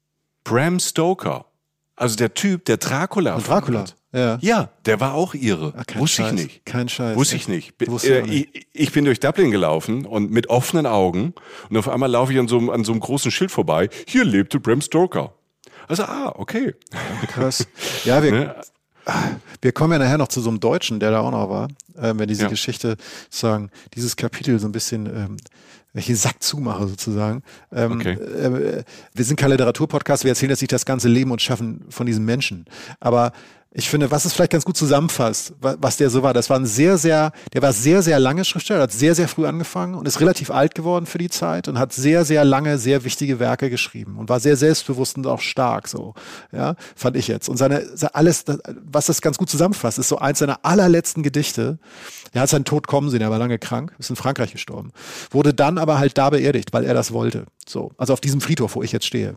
Bram Stoker, also der Typ, der Dracula Und Dracula, hat, ja. Ja, der war auch Ire. Ach, kein Wusste Scheiß. ich nicht. Kein Scheiß. Wusste ich nicht. Bi- Wusste äh, ich auch nicht. ich, ich bin durch Dublin gelaufen und mit offenen Augen und auf einmal laufe ich an so, einem- an so einem großen Schild vorbei. Hier lebte Bram Stoker. Also, ah, okay. Krass. Ja, wir, Ne? wir kommen ja nachher noch zu so einem Deutschen, der da auch noch war, äh, wenn diese Ja. Geschichte sozusagen, dieses Kapitel so ein bisschen, ähm, welche Sack zumache sozusagen. Ähm, Okay. äh, wir sind kein Literaturpodcast, wir erzählen jetzt nicht das ganze Leben und Schaffen von diesem Menschen. Aber ich finde, was es vielleicht ganz gut zusammenfasst, wa- was der so war, das war ein sehr, sehr, der war sehr, sehr lange Schriftsteller, hat sehr, sehr früh angefangen und ist relativ alt geworden für die Zeit und hat sehr, sehr lange, sehr wichtige Werke geschrieben und war sehr selbstbewusst und auch stark, so, ja, fand ich jetzt. Und seine, alles, das- was das ganz gut zusammenfasst, ist so eins seiner allerletzten Gedichte. Er hat seinen Tod kommen sehen, er war lange krank, ist in Frankreich gestorben, wurde dann aber halt da beerdigt, weil er das wollte, so. Also auf diesem Friedhof, wo ich jetzt stehe.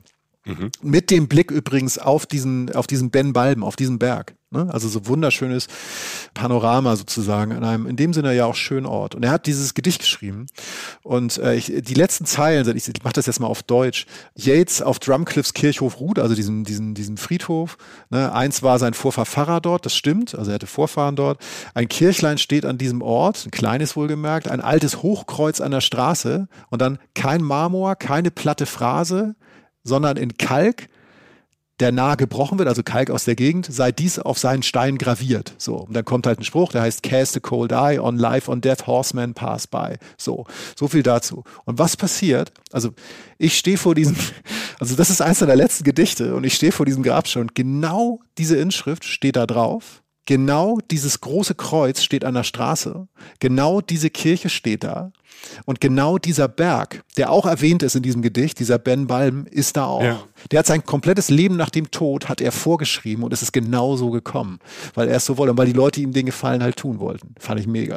Mit dem Blick übrigens auf diesen, auf diesen Ben Balben, auf diesen Berg. Ne? Also so wunderschönes Panorama sozusagen an einem, in dem Sinne ja auch schönen Ort. Und er hat dieses Gedicht geschrieben. Und äh, ich, die letzten Zeilen, ich, ich mache das jetzt mal auf Deutsch. Yates auf Drumcliffs Kirchhof ruht, also diesen, diesen, diesen Friedhof. Ne? Eins war sein Vorfahr Pfarrer dort, das stimmt. Also er hatte Vorfahren dort. Ein Kirchlein steht an diesem Ort, ein kleines wohlgemerkt, ein altes Hochkreuz an der Straße und dann kein Marmor, keine platte Phrase, sondern in Kalk, der nahe gebrochen wird, also Kalk aus der Gegend, sei dies auf seinen Stein graviert. So, und dann kommt halt ein Spruch, der heißt Cast a cold eye on life, on death, horsemen pass by. So, so viel dazu. Und was passiert? Also ich stehe vor diesem, also das ist eins der letzten Gedichte und ich stehe vor diesem Grabstein und genau diese Inschrift steht da drauf. Genau dieses große Kreuz steht an der Straße. Genau diese Kirche steht da. Und genau dieser Berg, der auch erwähnt ist in diesem Gedicht, dieser Ben Balm, ist da auch. Ja. Der hat sein komplettes Leben nach dem Tod, hat er vorgeschrieben und es ist genau so gekommen. Weil er es so wollte und weil die Leute ihm den Gefallen halt tun wollten. Fand ich mega.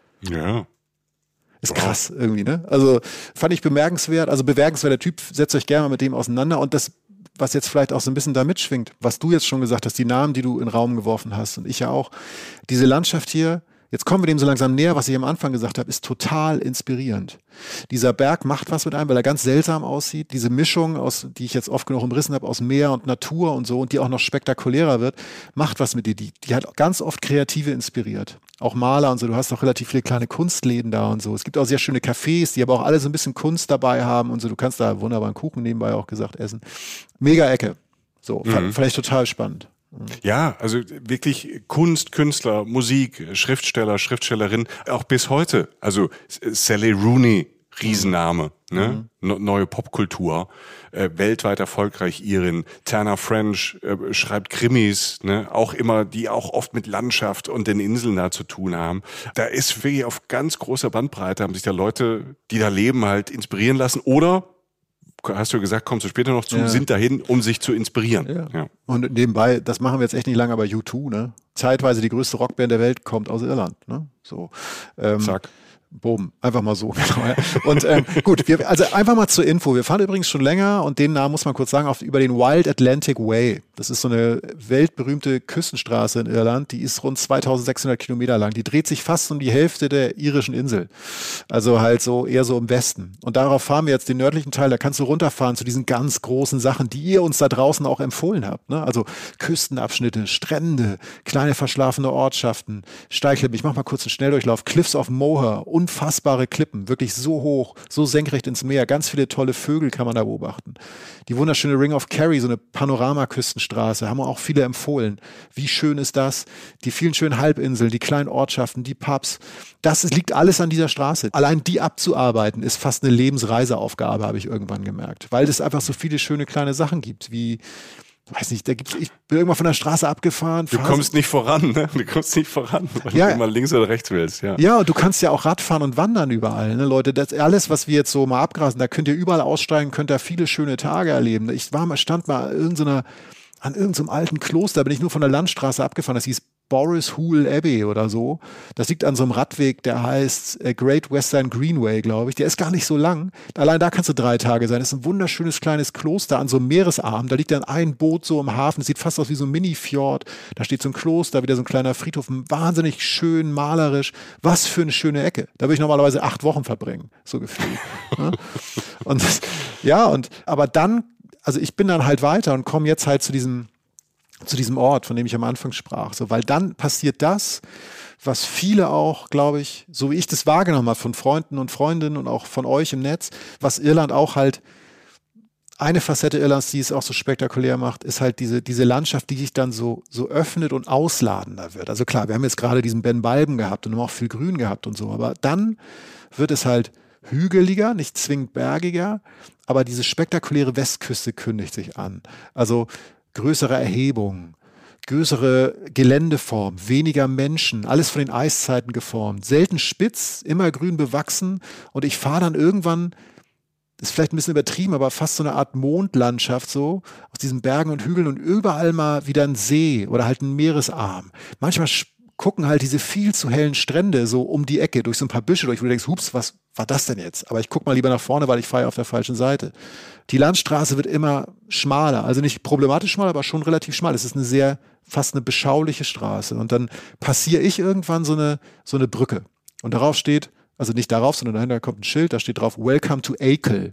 Ja. Ist krass irgendwie, ne? Also fand ich bemerkenswert. Also bemerkenswerter Typ, setzt euch gerne mal mit dem auseinander. Und das, was jetzt vielleicht auch so ein bisschen da mitschwingt, was du jetzt schon gesagt hast, die Namen, die du in den Raum geworfen hast und ich ja auch, diese Landschaft hier, jetzt kommen wir dem so langsam näher, was ich am Anfang gesagt habe, ist total inspirierend. Dieser Berg macht was mit einem, weil er ganz seltsam aussieht. Diese Mischung, aus, die ich jetzt oft genug umrissen habe, aus Meer und Natur und so und die auch noch spektakulärer wird, macht was mit dir. Die, die hat ganz oft Kreative inspiriert. Auch Maler und so. Du hast auch relativ viele kleine Kunstläden da und so. Es gibt auch sehr schöne Cafés, die aber auch alle so ein bisschen Kunst dabei haben und so. Du kannst da wunderbaren Kuchen nebenbei auch gesagt essen. Mega Ecke. So, mhm. fand, fand ich total spannend. Ja, also wirklich Kunst, Künstler, Musik, Schriftsteller, Schriftstellerin, auch bis heute. Also Sally Rooney, Riesenname, ne? Mhm. Neue Popkultur, äh, weltweit erfolgreich Irin. Turner French äh, schreibt Krimis, ne? Auch immer, die auch oft mit Landschaft und den Inseln da zu tun haben. Da ist wirklich auf ganz großer Bandbreite, haben sich da Leute, die da leben, halt inspirieren lassen oder hast du gesagt, kommst du später noch zu, ja. sind dahin, um sich zu inspirieren. Ja. Ja. Und nebenbei, das machen wir jetzt echt nicht lange, aber U zwei, ne? Zeitweise die größte Rockband der Welt kommt aus Irland, ne? So. Ähm, Zack. Boom, einfach mal so. Und ähm, gut, wir, also einfach mal zur Info. Wir fahren übrigens schon länger und den Namen muss man kurz sagen, auf, über den Wild Atlantic Way. Das ist so eine weltberühmte Küstenstraße in Irland, die ist rund zweitausendsechshundert Kilometer lang. Die dreht sich fast um die Hälfte der irischen Insel. Also halt so eher so im Westen. Und darauf fahren wir jetzt den nördlichen Teil, da kannst du runterfahren zu diesen ganz großen Sachen, die ihr uns da draußen auch empfohlen habt. Ne? Also Küstenabschnitte, Strände, kleine verschlafene Ortschaften, Steilklippen. Ich mach mal kurz einen Schnelldurchlauf. Cliffs of Moher, unfassbare Klippen, wirklich so hoch, so senkrecht ins Meer. Ganz viele tolle Vögel kann man da beobachten. Die wunderschöne Ring of Kerry, so eine Panoramaküstenstraße, haben auch viele empfohlen. Wie schön ist das? Die vielen schönen Halbinseln, die kleinen Ortschaften, die Pubs. Das liegt alles an dieser Straße. Allein die abzuarbeiten, ist fast eine Lebensreiseaufgabe, habe ich irgendwann gemerkt. Weil es einfach so viele schöne kleine Sachen gibt, wie weiß nicht, da gibt's, ich bin irgendwann von der Straße abgefahren. Du kommst nicht voran, ne? Du kommst nicht voran, weil ja. du immer links oder rechts willst, ja. Ja, und du kannst ja auch Radfahren und wandern überall, ne, Leute. Das alles, was wir jetzt so mal abgrasen, da könnt ihr überall aussteigen, könnt da viele schöne Tage erleben. Ich war mal, stand mal in irgendeiner an irgendeinem alten Kloster, bin ich nur von der Landstraße abgefahren, das hieß Borehole Abbey oder so. Das liegt an so einem Radweg, der heißt äh, Great Western Greenway, glaube ich. Der ist gar nicht so lang. Allein da kannst du drei Tage sein. Das ist ein wunderschönes kleines Kloster an so einem Meeresarm. Da liegt dann ein Boot so im Hafen. Das sieht fast aus wie so ein Mini-Fjord. Da steht so ein Kloster, wieder so ein kleiner Friedhof. Wahnsinnig schön, malerisch. Was für eine schöne Ecke. Da würde ich normalerweise acht Wochen verbringen, so gefühlt. Ja? Und ja, und aber dann, also ich bin dann halt weiter und komme jetzt halt zu diesem zu diesem Ort, von dem ich am Anfang sprach. So, weil dann passiert das, was viele auch, glaube ich, so wie ich das wahrgenommen habe von Freunden und Freundinnen und auch von euch im Netz, was Irland auch halt, eine Facette Irlands, die es auch so spektakulär macht, ist halt diese, diese Landschaft, die sich dann so, so öffnet und ausladender wird. Also klar, wir haben jetzt gerade diesen Ben Balben gehabt und haben auch viel Grün gehabt und so, aber dann wird es halt hügeliger, nicht zwingend bergiger, aber diese spektakuläre Westküste kündigt sich an. Also größere Erhebungen, größere Geländeform, weniger Menschen, alles von den Eiszeiten geformt, selten spitz, immer grün bewachsen und ich fahre dann irgendwann, ist vielleicht ein bisschen übertrieben, aber fast so eine Art Mondlandschaft so, aus diesen Bergen und Hügeln und überall mal wieder ein See oder halt ein Meeresarm. Manchmal gucken halt diese viel zu hellen Strände so um die Ecke, durch so ein paar Büsche durch, wo du denkst, hups, was war das denn jetzt? Aber ich guck mal lieber nach vorne, weil ich fahre auf der falschen Seite. Die Landstraße wird immer schmaler, also nicht problematisch schmal, aber schon relativ schmal. Es ist eine sehr, fast eine beschauliche Straße. Und dann passiere ich irgendwann so eine, so eine Brücke. Und darauf steht, also nicht darauf, sondern dahinter kommt ein Schild, da steht drauf, Welcome to Achill.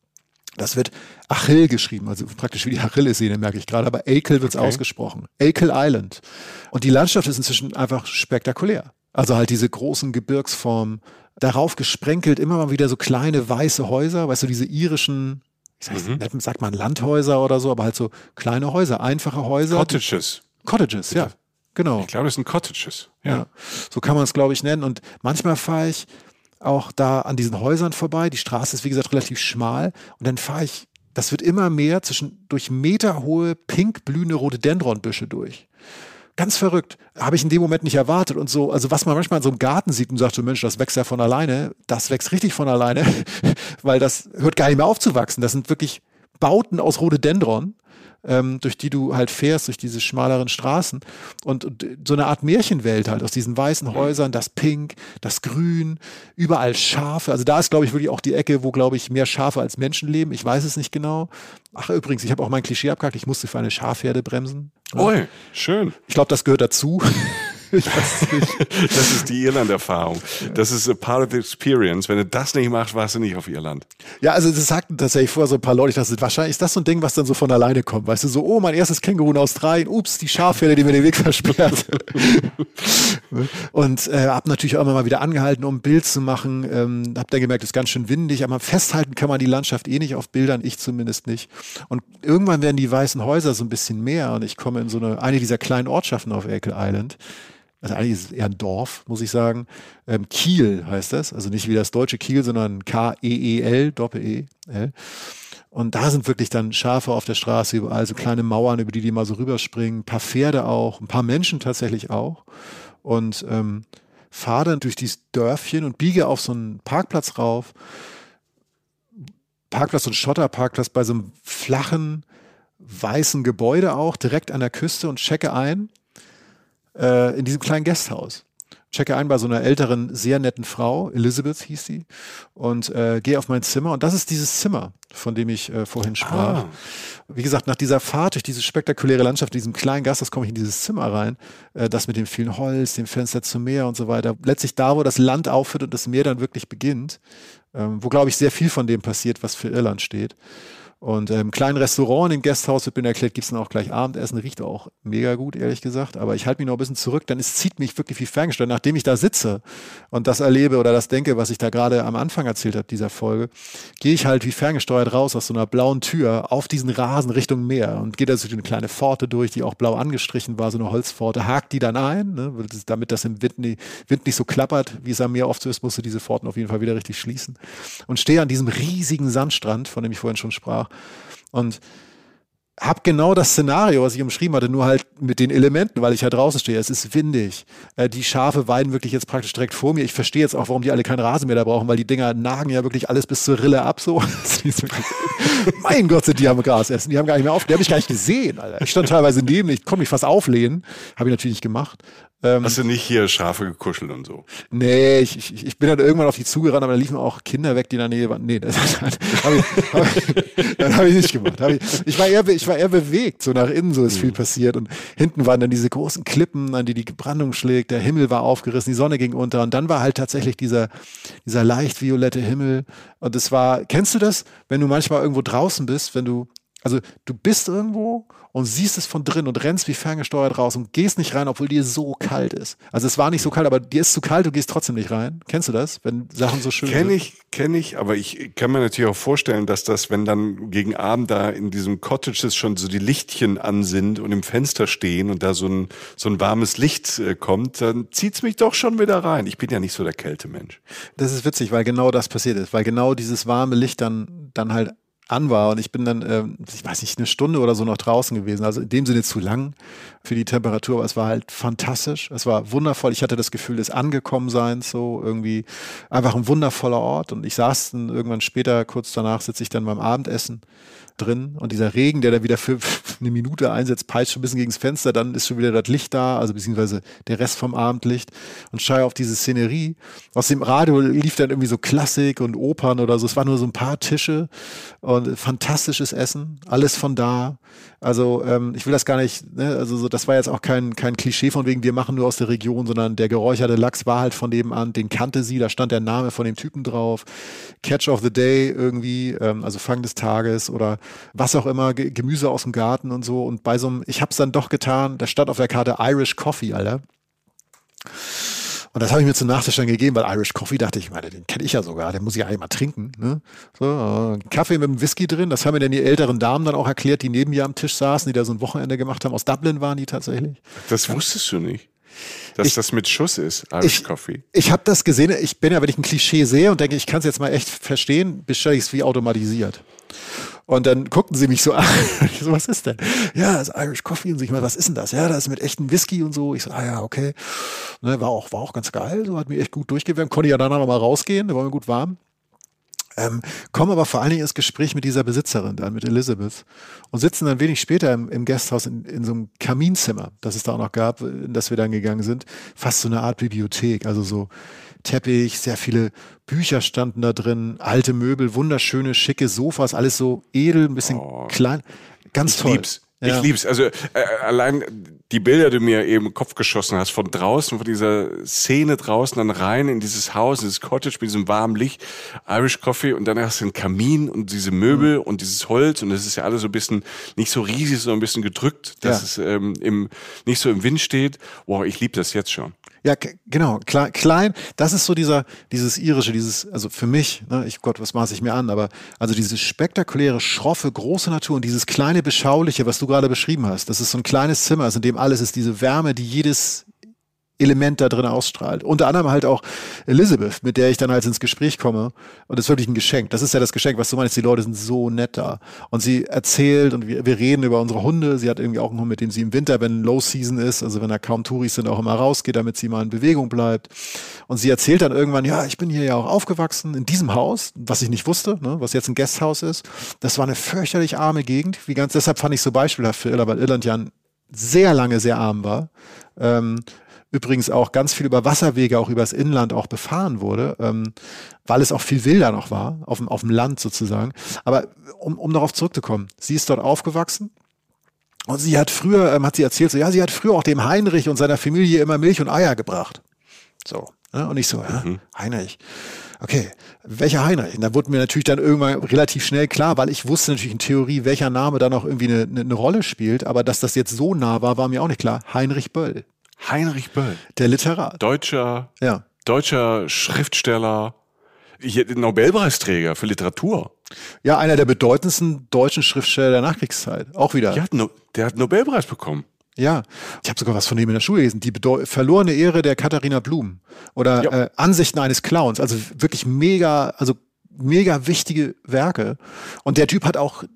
Das wird Achill geschrieben, also praktisch wie die Achillessehne, merke ich gerade, aber Achill wird es okay. ausgesprochen. Achill Island. Und die Landschaft ist inzwischen einfach spektakulär. Also halt diese großen Gebirgsformen, darauf gesprenkelt immer mal wieder so kleine weiße Häuser, weißt du, diese irischen, ich sag, mhm. sagt man Landhäuser oder so, aber halt so kleine Häuser, einfache Häuser. Cottages. Cottages, ja, genau. Ich glaube, das sind Cottages. Ja, ja. So kann man es, glaube ich, nennen. Und manchmal fahre ich auch da an diesen Häusern vorbei. Die Straße ist, wie gesagt, relativ schmal. Und dann fahre ich, das wird immer mehr, zwischen durch meterhohe, pink blühende Rhododendronbüsche durch. Ganz verrückt. Habe ich in dem Moment nicht erwartet und so. Also was man manchmal in so einem Garten sieht und sagt, so Mensch, das wächst ja von alleine. Das wächst richtig von alleine, weil das hört gar nicht mehr auf zu wachsen. Das sind wirklich Bauten aus Rhododendron, ähm, durch die du halt fährst, durch diese schmaleren Straßen. Und, und so eine Art Märchenwelt halt, aus diesen weißen Häusern, das Pink, das Grün, überall Schafe. Also da ist, glaube ich, wirklich auch die Ecke, wo, glaube ich, mehr Schafe als Menschen leben. Ich weiß es nicht genau. Ach, übrigens, ich habe auch mein Klischee abgehakt. Ich musste für eine Schafherde bremsen. Ui, schön. Ich glaube, das gehört dazu. Ich weiß es nicht. Das ist die Irland-Erfahrung. Das ist a part of the experience. Wenn du das nicht machst, warst du nicht auf Irland. Ja, also das sagten tatsächlich vorher so ein paar Leute, ich dachte, wahrscheinlich ist das so ein Ding, was dann so von alleine kommt. Weißt du, so, oh, mein erstes Känguru in Australien, ups, die Schafherde, die mir den Weg versperrt. Und äh, hab natürlich auch immer mal wieder angehalten, um ein Bild zu machen. Ähm, hab dann gemerkt, es ist ganz schön windig, aber festhalten kann man die Landschaft eh nicht auf Bildern, ich zumindest nicht. Und irgendwann werden die weißen Häuser so ein bisschen mehr und ich komme in so eine, eine dieser kleinen Ortschaften auf Achill Island. Also eigentlich ist es eher ein Dorf, muss ich sagen. Ähm, Kiel heißt das, also nicht wie das deutsche Kiel, sondern K E E L, Doppel-E, L. Und da sind wirklich dann Schafe auf der Straße, überall so kleine Mauern, über die die mal so rüberspringen, ein paar Pferde auch, ein paar Menschen tatsächlich auch. Und ähm, fahre dann durch dieses Dörfchen und biege auf so einen Parkplatz rauf. Parkplatz, so ein Schotterparkplatz bei so einem flachen, weißen Gebäude auch, direkt an der Küste und checke ein. In diesem kleinen Gasthaus. Checke ein bei so einer älteren, sehr netten Frau, Elizabeth hieß sie, und äh, gehe auf mein Zimmer. Und das ist dieses Zimmer, von dem ich äh, vorhin sprach. Ah. Wie gesagt, nach dieser Fahrt durch diese spektakuläre Landschaft, diesem kleinen Gasthaus, komme ich in dieses Zimmer rein. Äh, das mit dem vielen Holz, dem Fenster zum Meer und so weiter. Letztlich da, wo das Land aufhört und das Meer dann wirklich beginnt. Ähm, wo, glaube ich, sehr viel von dem passiert, was für Irland steht. Und im ähm, kleinen Restaurant in dem Gasthaus wird mir erklärt, gibt es dann auch gleich Abendessen, riecht auch mega gut, ehrlich gesagt. Aber ich halte mich noch ein bisschen zurück, denn es zieht mich wirklich wie ferngesteuert. Nachdem ich da sitze und das erlebe oder das denke, was ich da gerade am Anfang erzählt habe, dieser Folge, gehe ich halt wie ferngesteuert raus aus so einer blauen Tür auf diesen Rasen Richtung Meer und gehe da so eine kleine Pforte durch, die auch blau angestrichen war, so eine Holzpforte, hakt die dann ein, ne, damit das im Wind nicht, Wind nicht so klappert, wie es am Meer oft so ist, musst du diese Pforten auf jeden Fall wieder richtig schließen. Und stehe an diesem riesigen Sandstrand, von dem ich vorhin schon sprach. Und hab genau das Szenario, was ich umschrieben hatte, nur halt mit den Elementen, weil ich ja draußen stehe. Es ist windig. Äh, die Schafe weiden wirklich jetzt praktisch direkt vor mir. Ich verstehe jetzt auch, warum die alle keinen Rasen mehr da brauchen, weil die Dinger nagen ja wirklich alles bis zur Rille ab. So. Mein Gott, sind die am Gras essen. Die haben gar nicht mehr auf. Die habe ich gar nicht gesehen, Alter. Ich stand teilweise neben, ich konnte mich fast auflehnen. Habe ich natürlich nicht gemacht. Ähm, Hast du nicht hier Schafe gekuschelt und so? Nee, ich, ich, ich bin dann irgendwann auf die zugerannt, aber da liefen auch Kinder weg, die in der Nähe waren. Nee, das habe ich, hab ich, das hab ich nicht gemacht. Hab ich, ich, war eher, ich war eher bewegt, so nach innen, so ist mhm. viel passiert. Und hinten waren dann diese großen Klippen, an die die Brandung schlägt. Der Himmel war aufgerissen, die Sonne ging unter. Und dann war halt tatsächlich dieser, dieser leicht violette Himmel. Und es war, kennst du das, wenn du manchmal irgendwo draußen bist, wenn du, also du bist irgendwo und siehst es von drin und rennst wie ferngesteuert raus und gehst nicht rein, obwohl dir so kalt ist. Also es war nicht so kalt, aber dir ist zu kalt, du gehst trotzdem nicht rein. Kennst du das, wenn Sachen so schön kenn sind? Kenn ich, kenn ich, aber ich kann mir natürlich auch vorstellen, dass das, wenn dann gegen Abend da in diesem Cottages schon so die Lichtchen an sind und im Fenster stehen und da so ein, so ein warmes Licht äh, kommt, dann zieht's mich doch schon wieder rein. Ich bin ja nicht so der Kältemensch. Das ist witzig, weil genau das passiert ist, weil genau dieses warme Licht dann, dann halt an war und ich bin dann, ähm, ich weiß nicht, eine Stunde oder so noch draußen gewesen, also in dem Sinne zu lang für die Temperatur, aber es war halt fantastisch, es war wundervoll, ich hatte das Gefühl des Angekommenseins, so irgendwie einfach ein wundervoller Ort und ich saß dann irgendwann später, kurz danach sitze ich dann beim Abendessen drin und dieser Regen, der dann wieder für eine Minute einsetzt, peitscht schon ein bisschen gegen das Fenster, dann ist schon wieder das Licht da, also beziehungsweise der Rest vom Abendlicht und schaue auf diese Szenerie. Aus dem Radio lief dann irgendwie so Klassik und Opern oder so, es waren nur so ein paar Tische und fantastisches Essen, alles von da. Also ähm, ich will das gar nicht, ne? Also so, das war jetzt auch kein, kein Klischee von wegen, wir machen nur aus der Region, sondern der geräucherte Lachs war halt von nebenan, den kannte sie, da stand der Name von dem Typen drauf, Catch of the Day irgendwie, ähm, also Fang des Tages oder was auch immer, Ge- Gemüse aus dem Garten und so und bei so einem, ich hab's dann doch getan, da stand auf der Karte Irish Coffee, Alter. Und das habe ich mir zum Nachtisch dann gegeben, weil Irish Coffee, dachte ich, meine, den kenne ich ja sogar, den muss ich eigentlich mal trinken. Ne? So, äh, Kaffee mit einem Whisky drin, das haben mir dann die älteren Damen dann auch erklärt, die neben mir am Tisch saßen, die da so ein Wochenende gemacht haben. Aus Dublin waren die tatsächlich. Das wusstest du nicht, dass ich, das mit Schuss ist, Irish ich, Coffee. Ich habe das gesehen, ich bin ja, wenn ich ein Klischee sehe und denke, ich kann es jetzt mal echt verstehen, bestelle ich es wie automatisiert. Und dann guckten sie mich so an. Ich so, was ist denn? Ja, das ist Irish Coffee. Und so, ich meine, was ist denn das? Ja, das ist mit echtem Whisky und so. Ich so, ah ja, okay. Ne, war auch, war auch ganz geil. So hat mir echt gut durchgewärmt. Konnte ja danach noch mal rausgehen. Da war mir gut warm. Ähm, kommen aber vor allen Dingen ins Gespräch mit dieser Besitzerin dann, mit Elizabeth. Und sitzen dann wenig später im, im Gasthaus in, in so einem Kaminzimmer, das es da auch noch gab, in das wir dann gegangen sind. Fast so eine Art Bibliothek. Also so Teppich, sehr viele Bücher standen da drin, alte Möbel, wunderschöne, schicke Sofas, alles so edel, ein bisschen oh, klein. Ganz ich toll. Lieb's. Ja. Ich lieb's. Also äh, allein die Bilder, die du mir eben im Kopf geschossen hast, von draußen, von dieser Szene draußen, dann rein in dieses Haus, in dieses Cottage mit diesem warmen Licht, Irish Coffee und dann hast du einen Kamin und diese Möbel mhm. und dieses Holz und das ist ja alles so ein bisschen, nicht so riesig, sondern ein bisschen gedrückt, dass ja. es ähm, im, nicht so im Wind steht. Wow, ich liebe das jetzt schon. Ja, k- genau, Kle- klein, das ist so dieser, dieses irische, dieses, also für mich, ne, ich Gott, was maße ich mir an, aber also dieses spektakuläre, schroffe, große Natur und dieses kleine, beschauliche, was du gerade beschrieben hast, das ist so ein kleines Zimmer, in dem alles ist, diese Wärme, die jedes Element da drin ausstrahlt. Unter anderem halt auch Elizabeth, mit der ich dann halt ins Gespräch komme. Und das ist wirklich ein Geschenk. Das ist ja das Geschenk, was du meinst, die Leute sind so nett da. Und sie erzählt und wir, wir reden über unsere Hunde. Sie hat irgendwie auch einen Hund, mit dem sie im Winter, wenn Low Season ist, also wenn da kaum Touris sind, auch immer rausgeht, damit sie mal in Bewegung bleibt. Und sie erzählt dann irgendwann, ja, ich bin hier ja auch aufgewachsen in diesem Haus, was ich nicht wusste, ne, was jetzt ein Guesthouse ist. Das war eine fürchterlich arme Gegend. Wie ganz, deshalb fand ich so beispielhaft für Irland, weil Irland ja sehr lange sehr arm war. Ähm, Übrigens auch ganz viel über Wasserwege, auch übers Inland auch befahren wurde, ähm, weil es auch viel wilder noch war, auf dem, auf dem Land sozusagen. Aber um, um darauf zurückzukommen, sie ist dort aufgewachsen und sie hat früher, ähm, hat sie erzählt, so, ja, sie hat früher auch dem Heinrich und seiner Familie immer Milch und Eier gebracht. So, ne? Und ich so, ja, mhm. Heinrich. Okay, welcher Heinrich? Und da wurde mir natürlich dann irgendwann relativ schnell klar, weil ich wusste natürlich in Theorie, welcher Name da noch irgendwie eine, eine, eine Rolle spielt, aber dass das jetzt so nah war, war mir auch nicht klar. Heinrich Böll. Heinrich Böll. Der Literat. Deutscher, ja. deutscher Schriftsteller, Nobelpreisträger für Literatur. Ja, einer der bedeutendsten deutschen Schriftsteller der Nachkriegszeit. Auch wieder. Der hat, no, der hat einen Nobelpreis bekommen. Ja, ich habe sogar was von dem in der Schule gelesen. Die bedeu- verlorene Ehre der Katharina Blum. Oder ja. äh, Ansichten eines Clowns. Also wirklich mega, also mega wichtige Werke. Und der Typ hat auch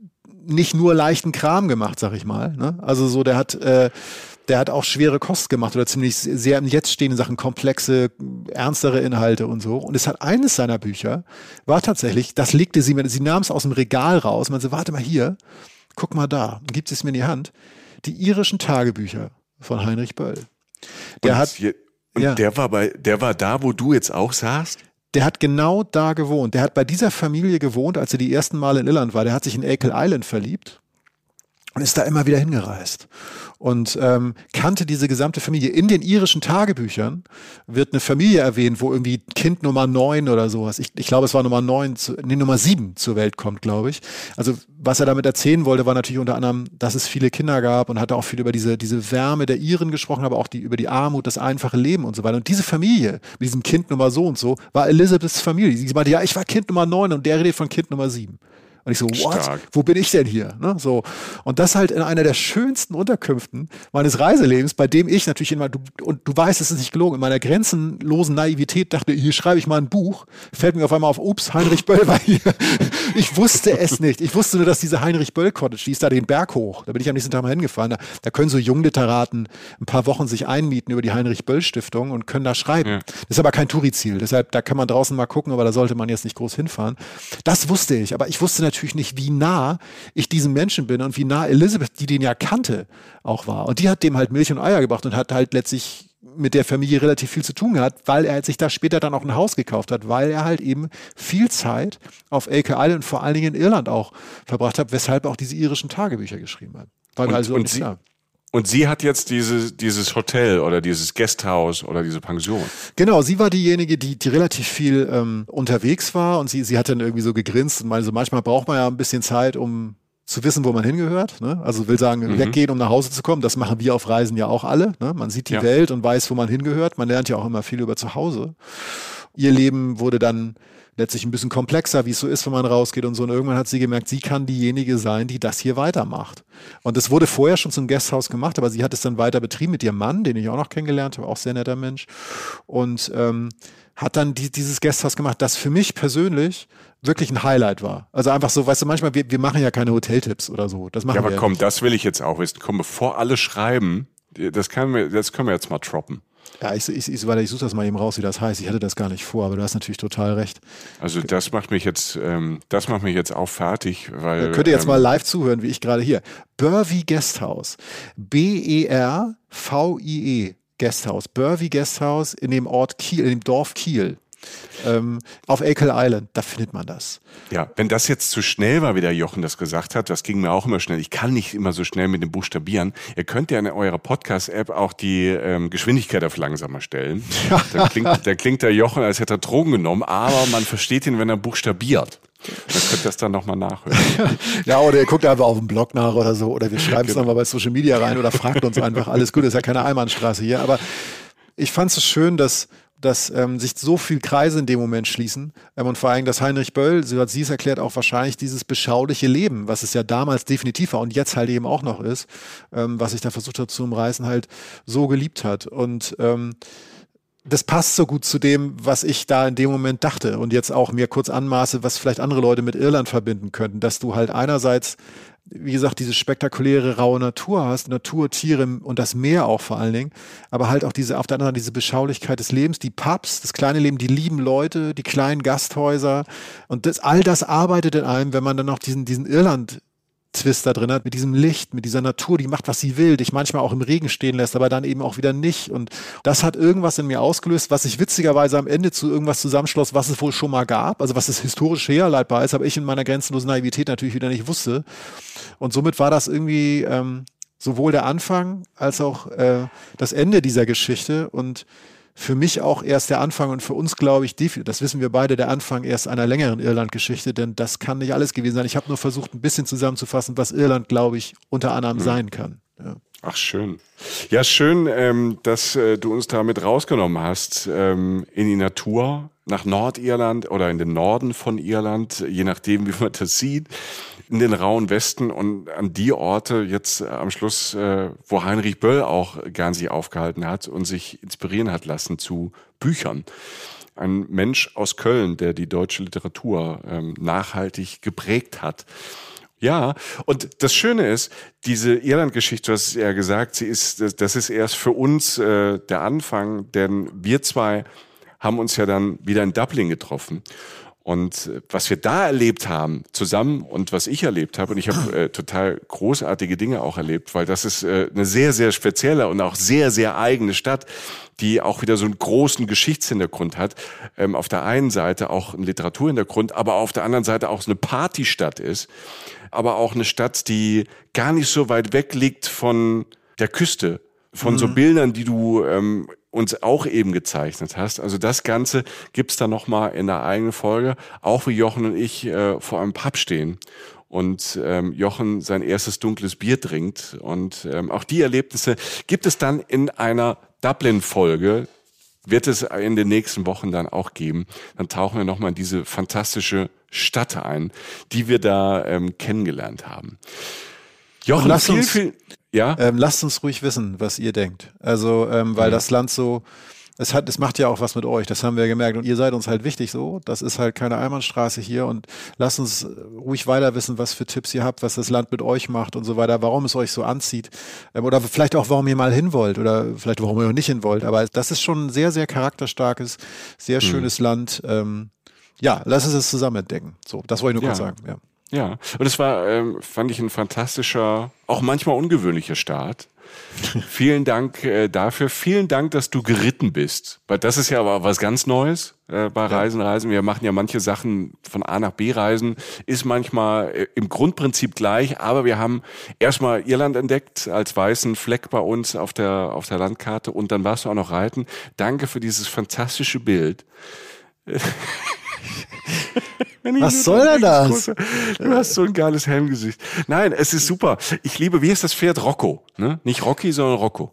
nicht nur leichten Kram gemacht, sag ich mal. Ne? Also so, der hat, äh, der hat auch schwere Kost gemacht oder ziemlich sehr im Jetzt stehenden Sachen, komplexe, ernstere Inhalte und so. Und es hat eines seiner Bücher, war tatsächlich, das legte sie mir, sie nahm es aus dem Regal raus und man so, warte mal hier, guck mal da, und gibt es mir in die Hand, die irischen Tagebücher von Heinrich Böll. Der und hat, je, und ja. der war bei, der war da, wo du jetzt auch saßt? Der hat genau da gewohnt. Der hat bei dieser Familie gewohnt, als er die ersten Male in Irland war. Der hat sich in Achill Island verliebt und ist da immer wieder hingereist. Und ähm, kannte diese gesamte Familie. In den irischen Tagebüchern wird eine Familie erwähnt, wo irgendwie Kind Nummer neun oder sowas, ich, ich glaube es war Nummer neun, zu, nee, Nummer sieben zur Welt kommt, glaube ich. Also was er damit erzählen wollte, war natürlich unter anderem, dass es viele Kinder gab und hat auch viel über diese, diese Wärme der Iren gesprochen, aber auch die, über die Armut, das einfache Leben und so weiter. Und diese Familie, mit diesem Kind Nummer so und so, war Elizabeths Familie. Sie meinte, ja, ich war Kind Nummer neun und der redet von Kind Nummer sieben. Und ich so, what? Stark. Wo bin ich denn hier? Ne? So. Und das halt in einer der schönsten Unterkünften meines Reiselebens, bei dem ich natürlich immer, du, und du weißt, es ist nicht gelogen, in meiner grenzenlosen Naivität dachte, hier schreibe ich mal ein Buch, fällt mir auf einmal auf, ups, Heinrich Böll war hier. Ich wusste es nicht. Ich wusste nur, dass diese Heinrich Böll Cottage, die ist da den Berg hoch. Da bin ich am nächsten Tag mal hingefahren. Da, da können so Jungliteraten ein paar Wochen sich einmieten über die Heinrich Böll Stiftung und können da schreiben. Ja. Das ist aber kein Touri-Ziel. Deshalb, da kann man draußen mal gucken, aber da sollte man jetzt nicht groß hinfahren. Das wusste ich. Aber ich wusste natürlich nicht, wie nah ich diesem Menschen bin und wie nah Elizabeth, die den ja kannte, auch war. Und die hat dem halt Milch und Eier gebracht und hat halt letztlich mit der Familie relativ viel zu tun gehabt, weil er sich da später dann auch ein Haus gekauft hat, weil er halt eben viel Zeit auf Achill Island und vor allen Dingen in Irland auch verbracht hat, weshalb er auch diese irischen Tagebücher geschrieben hat. War und, also und, sie, und sie hat jetzt diese, dieses Hotel oder dieses Guesthouse oder diese Pension. Genau, sie war diejenige, die, die relativ viel ähm, unterwegs war und sie, sie hat dann irgendwie so gegrinst und meinte so, manchmal braucht man ja ein bisschen Zeit, um zu wissen, wo man hingehört. Ne? Also will sagen, mhm. weggehen, um nach Hause zu kommen. Das machen wir auf Reisen ja auch alle. Ne? Man sieht die ja. Welt und weiß, wo man hingehört. Man lernt ja auch immer viel über zu Hause. Ihr Leben wurde dann letztlich ein bisschen komplexer, wie es so ist, wenn man rausgeht und so. Und irgendwann hat sie gemerkt, sie kann diejenige sein, die das hier weitermacht. Und es wurde vorher schon zum Guesthouse gemacht, aber sie hat es dann weiter betrieben mit ihrem Mann, den ich auch noch kennengelernt habe, auch sehr netter Mensch. Und ähm, hat dann die, dieses Guesthouse gemacht, das für mich persönlich wirklich ein Highlight war. Also einfach so, weißt du, manchmal, wir, wir machen ja keine Hoteltipps oder so. Das machen ja, aber wir komm, nicht. Das will ich jetzt auch wissen. Komm, bevor alle schreiben, das können wir, das können wir jetzt mal droppen. Ja, ich, ich, ich, weil ich suche das mal eben raus, wie das heißt. Ich hatte das gar nicht vor, aber du hast natürlich total recht. Also das macht mich jetzt, ähm, das macht mich jetzt auch fertig, weil. Ihr könnt ihr jetzt ähm, mal live zuhören, wie ich gerade hier. Burvey Guesthouse. B E R V I E Guesthouse. Burvey Guesthouse in dem Ort Kiel, in dem Dorf Kiel. Ähm, auf Achill Island, da findet man das. Ja, wenn das jetzt zu schnell war, wie der Jochen das gesagt hat, das ging mir auch immer schnell. Ich kann nicht immer so schnell mit dem Buchstabieren. Ihr könnt ja in eurer Podcast-App auch die ähm, Geschwindigkeit auf langsamer stellen. Da klingt, da klingt der Jochen, als hätte er Drogen genommen, aber man versteht ihn, wenn er buchstabiert. Dann könnt ihr das dann nochmal nachhören. Ja, oder ihr guckt einfach auf dem Blog nach oder so, oder wir schreiben es genau. nochmal bei Social Media rein oder fragt uns einfach. Alles gut, ist ja keine Einbahnstraße hier, aber ich fand es schön, dass dass ähm, sich so viel Kreise in dem Moment schließen ähm, und vor allem, dass Heinrich Böll, so hat sie es erklärt, auch wahrscheinlich dieses beschauliche Leben, was es ja damals definitiv war und jetzt halt eben auch noch ist, ähm, was ich da versucht habe zu umreißen, halt so geliebt hat. Und ähm, das passt so gut zu dem, was ich da in dem Moment dachte und jetzt auch mir kurz anmaße, was vielleicht andere Leute mit Irland verbinden könnten, dass du halt einerseits, wie gesagt, diese spektakuläre, raue Natur hast, Natur, Tiere und das Meer auch vor allen Dingen, aber halt auch diese, auf der anderen Seite diese Beschaulichkeit des Lebens, die Pubs, das kleine Leben, die lieben Leute, die kleinen Gasthäuser und das, all das arbeitet in einem, wenn man dann noch diesen, diesen Irland Twist da drin hat, mit diesem Licht, mit dieser Natur, die macht, was sie will, dich manchmal auch im Regen stehen lässt, aber dann eben auch wieder nicht. Und das hat irgendwas in mir ausgelöst, was sich witzigerweise am Ende zu irgendwas zusammenschloss, was es wohl schon mal gab, also was es historisch herleitbar ist, aber ich in meiner grenzenlosen Naivität natürlich wieder nicht wusste. Und somit war das irgendwie ähm, sowohl der Anfang als auch äh, das Ende dieser Geschichte und für mich auch erst der Anfang und für uns, glaube ich, das wissen wir beide, der Anfang erst einer längeren Irland-Geschichte, denn das kann nicht alles gewesen sein. Ich habe nur versucht, ein bisschen zusammenzufassen, was Irland, glaube ich, unter anderem mhm. sein kann. Ja. Ach, schön. Ja, schön, ähm, dass äh, du uns da mit rausgenommen hast ähm, in die Natur, nach Nordirland oder in den Norden von Irland, je nachdem, wie man das sieht, in den rauen Westen und an die Orte jetzt am Schluss, äh, wo Heinrich Böll auch gern sich aufgehalten hat und sich inspirieren hat lassen zu Büchern. Ein Mensch aus Köln, der die deutsche Literatur ähm, nachhaltig geprägt hat. Ja, und das Schöne ist, diese Irland-Geschichte, du hast es ja gesagt, sie ist, das ist erst für uns äh, der Anfang, denn wir zwei haben uns ja dann wieder in Dublin getroffen. Und was wir da erlebt haben zusammen und was ich erlebt habe, und ich habe äh, total großartige Dinge auch erlebt, weil das ist äh, eine sehr, sehr spezielle und auch sehr, sehr eigene Stadt, die auch wieder so einen großen Geschichtshintergrund hat. Ähm, auf der einen Seite auch einen Literaturhintergrund, aber auf der anderen Seite auch so eine Partystadt ist. Aber auch eine Stadt, die gar nicht so weit weg liegt von der Küste, von mhm. so Bildern, die du ähm, uns auch eben gezeichnet hast. Also das Ganze gibt's dann nochmal in der eigenen Folge, auch wie Jochen und ich äh, vor einem Pub stehen und ähm, Jochen sein erstes dunkles Bier trinkt. Und ähm, auch die Erlebnisse gibt es dann in einer Dublin-Folge, wird es in den nächsten Wochen dann auch geben. Dann tauchen wir nochmal in diese fantastische Stadt ein, die wir da ähm, kennengelernt haben. Jochen, lasst viel, uns, viel, ja? ähm, lasst uns ruhig wissen, was ihr denkt. Also, ähm, weil ja. das Land so, es hat, es macht ja auch was mit euch, das haben wir gemerkt. Und ihr seid uns halt wichtig so. Das ist halt keine Einbahnstraße hier. Und lasst uns ruhig weiter wissen, was für Tipps ihr habt, was das Land mit euch macht und so weiter, warum es euch so anzieht. Ähm, oder vielleicht auch, warum ihr mal hin wollt oder vielleicht, warum ihr auch nicht hin wollt. Aber das ist schon ein sehr, sehr charakterstarkes, sehr schönes mhm. Land. Ähm, ja, lass uns das zusammen entdecken. So, das wollte ich nur ja. kurz sagen, ja. Ja, und es war, ähm, fand ich, ein fantastischer, auch manchmal ungewöhnlicher Start. Vielen Dank äh, dafür. Vielen Dank, dass du geritten bist. Weil das ist ja aber was ganz Neues äh, bei Reisen, Reisen. Wir machen ja manche Sachen von A nach B reisen, ist manchmal äh, im Grundprinzip gleich, aber wir haben erstmal Irland entdeckt als weißen Fleck bei uns auf der, auf der Landkarte und dann warst du auch noch reiten. Danke für dieses fantastische Bild. Was soll denn das? Du hast so ein geiles Helmgesicht. Nein, es ist super. Ich liebe, wie ist das Pferd? Rocco, ne? Nicht Rocky, sondern Rocco.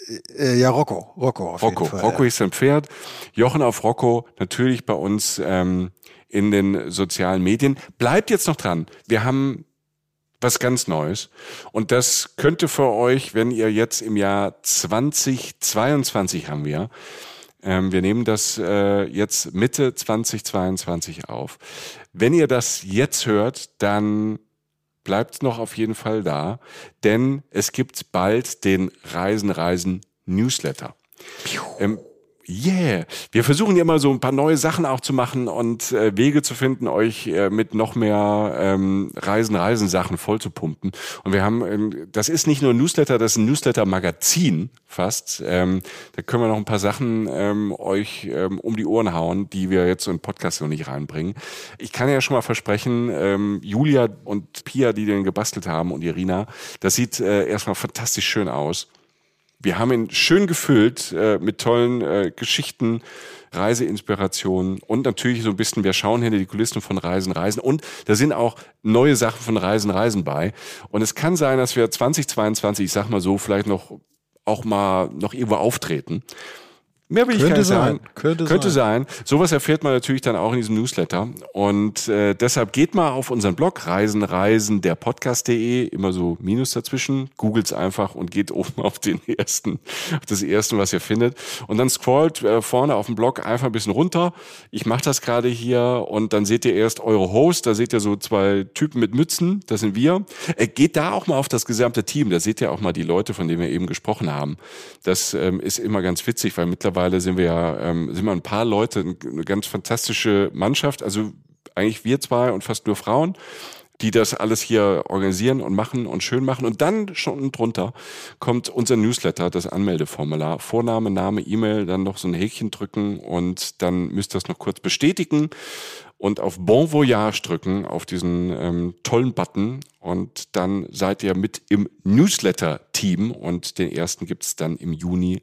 Äh, ja, Rocco. Rocco auf Rocco. jeden Fall. Rocco ja. ist ein Pferd. Jochen auf Rocco, natürlich bei uns ähm, in den sozialen Medien. Bleibt jetzt noch dran. Wir haben was ganz Neues. Und das könnte für euch, wenn ihr jetzt im Jahr zweitausendzweiundzwanzig haben wir, Ähm, wir nehmen das äh, jetzt Mitte zweitausendzweiundzwanzig auf. Wenn ihr das jetzt hört, dann bleibt noch auf jeden Fall da, denn es gibt bald den Reisen, Reisen Newsletter. Ähm, Yeah, wir versuchen ja immer so ein paar neue Sachen auch zu machen und äh, Wege zu finden, euch äh, mit noch mehr ähm, Reisen, Reisen Sachen voll zu pumpen. Und wir haben, ähm, das ist nicht nur ein Newsletter, das ist ein Newsletter-Magazin fast. Ähm, da können wir noch ein paar Sachen ähm, euch ähm, um die Ohren hauen, die wir jetzt so in Podcast noch nicht reinbringen. Ich kann ja schon mal versprechen, ähm, Julia und Pia, die den gebastelt haben, und Irina, das sieht äh, erstmal fantastisch schön aus. Wir haben ihn schön gefüllt äh, mit tollen äh, Geschichten, Reiseinspirationen und natürlich so ein bisschen, wir schauen hinter die Kulissen von Reisen, Reisen, und da sind auch neue Sachen von Reisen, Reisen bei. Und es kann sein, dass wir zweitausendzweiundzwanzig, ich sag mal so, vielleicht noch auch mal noch irgendwo auftreten. Mehr will ich Könnte gar nicht sein. sagen. Könnte, Könnte sein. sein. Sowas erfährt man natürlich dann auch in diesem Newsletter. Und äh, deshalb geht mal auf unseren Blog Reisen, Reisen, der Podcast punkt de, immer so Minus dazwischen, googelt's einfach und geht oben auf den ersten, auf das erste, was ihr findet. Und dann scrollt äh, vorne auf dem Blog einfach ein bisschen runter. Ich mache das gerade hier und dann seht ihr erst eure Hosts, da seht ihr so zwei Typen mit Mützen, das sind wir. Äh, geht da auch mal auf das gesamte Team, da seht ihr auch mal die Leute, von denen wir eben gesprochen haben. Das ähm, ist immer ganz witzig, weil mittlerweile Mittlerweile sind wir ja ähm, sind wir ein paar Leute, eine ganz fantastische Mannschaft, also eigentlich wir zwei und fast nur Frauen, die das alles hier organisieren und machen und schön machen. Und dann schon drunter kommt unser Newsletter, das Anmeldeformular. Vorname, Name, E-Mail, dann noch so ein Häkchen drücken und dann müsst ihr das noch kurz bestätigen und auf Bon Voyage drücken, auf diesen ähm, tollen Button, und dann seid ihr mit im Newsletter-Team, und den ersten gibt's dann im Juni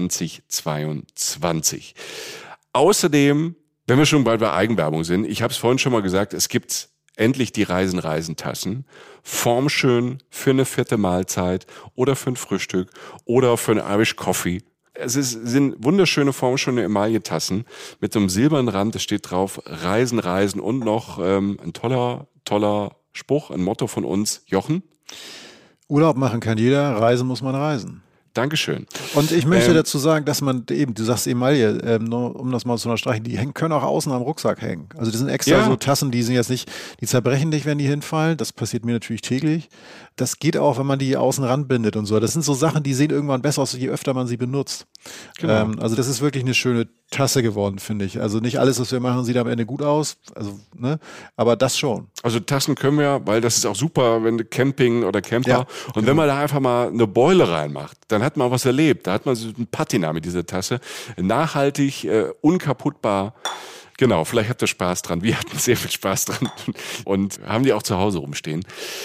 zweitausendzweiundzwanzig. Außerdem, wenn wir schon bald bei Eigenwerbung sind, ich habe es vorhin schon mal gesagt, es gibt endlich die Reisen-Reisen-Tassen. Formschön für eine vierte Mahlzeit oder für ein Frühstück oder für einen Irish Coffee. Es ist, sind wunderschöne, formschöne Emaille-Tassen mit so einem silbernen Rand. Da steht drauf Reisen, Reisen und noch ähm, ein toller, toller Spruch, ein Motto von uns. Jochen? Urlaub machen kann jeder, reisen muss man reisen. Dankeschön. Und ich möchte ähm, dazu sagen, dass man eben, du sagst Emaille, ähm, nur, um das mal zu unterstreichen, die hängen, können auch außen am Rucksack hängen. Also die sind extra ja. so Tassen, die sind jetzt nicht, die zerbrechen nicht, wenn die hinfallen. Das passiert mir natürlich täglich. Das geht auch, wenn man die außen ranbindet und so. Das sind so Sachen, die sehen irgendwann besser aus, je öfter man sie benutzt. Genau. Ähm, also das ist wirklich eine schöne Tasse geworden, finde ich. Also nicht alles, was wir machen, sieht am Ende gut aus. Also, ne? Aber das schon. Also Tassen können wir, weil das ist auch super, wenn du Camping oder Camper. Ja, und genau. wenn man da einfach mal eine Beule reinmacht, dann hat man was erlebt. Da hat man so ein Patina mit dieser Tasse. Nachhaltig, äh, unkaputtbar. Genau, vielleicht habt ihr Spaß dran. Wir hatten sehr viel Spaß dran und haben die auch zu Hause rumstehen.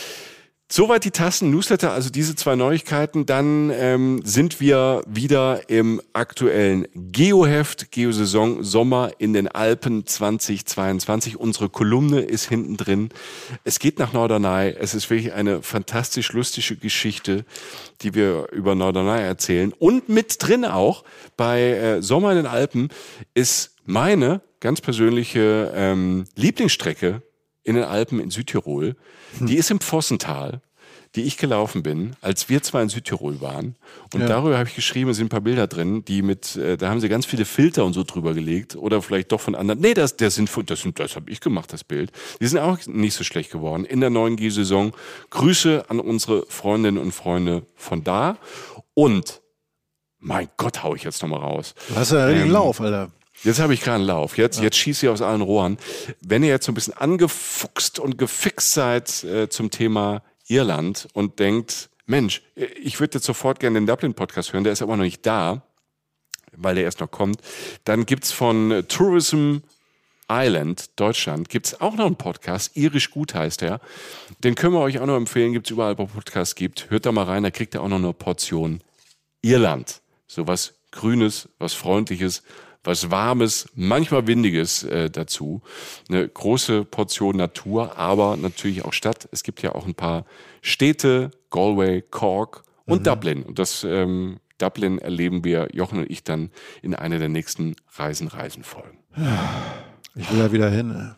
Soweit die Tassen, Newsletter, also diese zwei Neuigkeiten. Dann ähm, sind wir wieder im aktuellen Geoheft, Geosaison Sommer in den Alpen zweitausendzweiundzwanzig. Unsere Kolumne ist hinten drin. Es geht nach Norderney. Es ist wirklich eine fantastisch lustige Geschichte, die wir über Norderney erzählen. Und mit drin auch bei äh, Sommer in den Alpen ist meine ganz persönliche ähm, Lieblingsstrecke in den Alpen in Südtirol. Die ist im Vossental, die ich gelaufen bin, als wir zwar in Südtirol waren. Und ja. darüber habe ich geschrieben, es sind ein paar Bilder drin, die mit, äh, da haben sie ganz viele Filter und so drüber gelegt. Oder vielleicht doch von anderen. Nee, das, das sind, das sind, das habe ich gemacht, das Bild. Die sind auch nicht so schlecht geworden in der neuen G-Saison. Grüße an unsere Freundinnen und Freunde von da. Und, mein Gott, hau ich jetzt nochmal raus. Du hast ja einen richtigen ähm, Lauf, Alter. Jetzt habe ich gerade einen Lauf. Jetzt, ja. jetzt schieße ich aus allen Rohren. Wenn ihr jetzt so ein bisschen angefuchst und gefixt seid äh, zum Thema Irland und denkt, Mensch, ich würde jetzt sofort gerne den Dublin-Podcast hören, der ist aber noch nicht da, weil der erst noch kommt, dann gibt's von Tourism Ireland, Deutschland, gibt's auch noch einen Podcast, Irisch Gut heißt der. Den können wir euch auch noch empfehlen, gibt's überall, wo Podcasts gibt. Hört da mal rein, da kriegt ihr auch noch eine Portion Irland. So was Grünes, was Freundliches, was Warmes, manchmal Windiges äh, dazu. Eine große Portion Natur, aber natürlich auch Stadt. Es gibt ja auch ein paar Städte, Galway, Cork und mhm. Dublin. Und das ähm, Dublin erleben wir, Jochen und ich, dann in einer der nächsten Reisen-Reisen-Folgen. Ich will da wieder hin.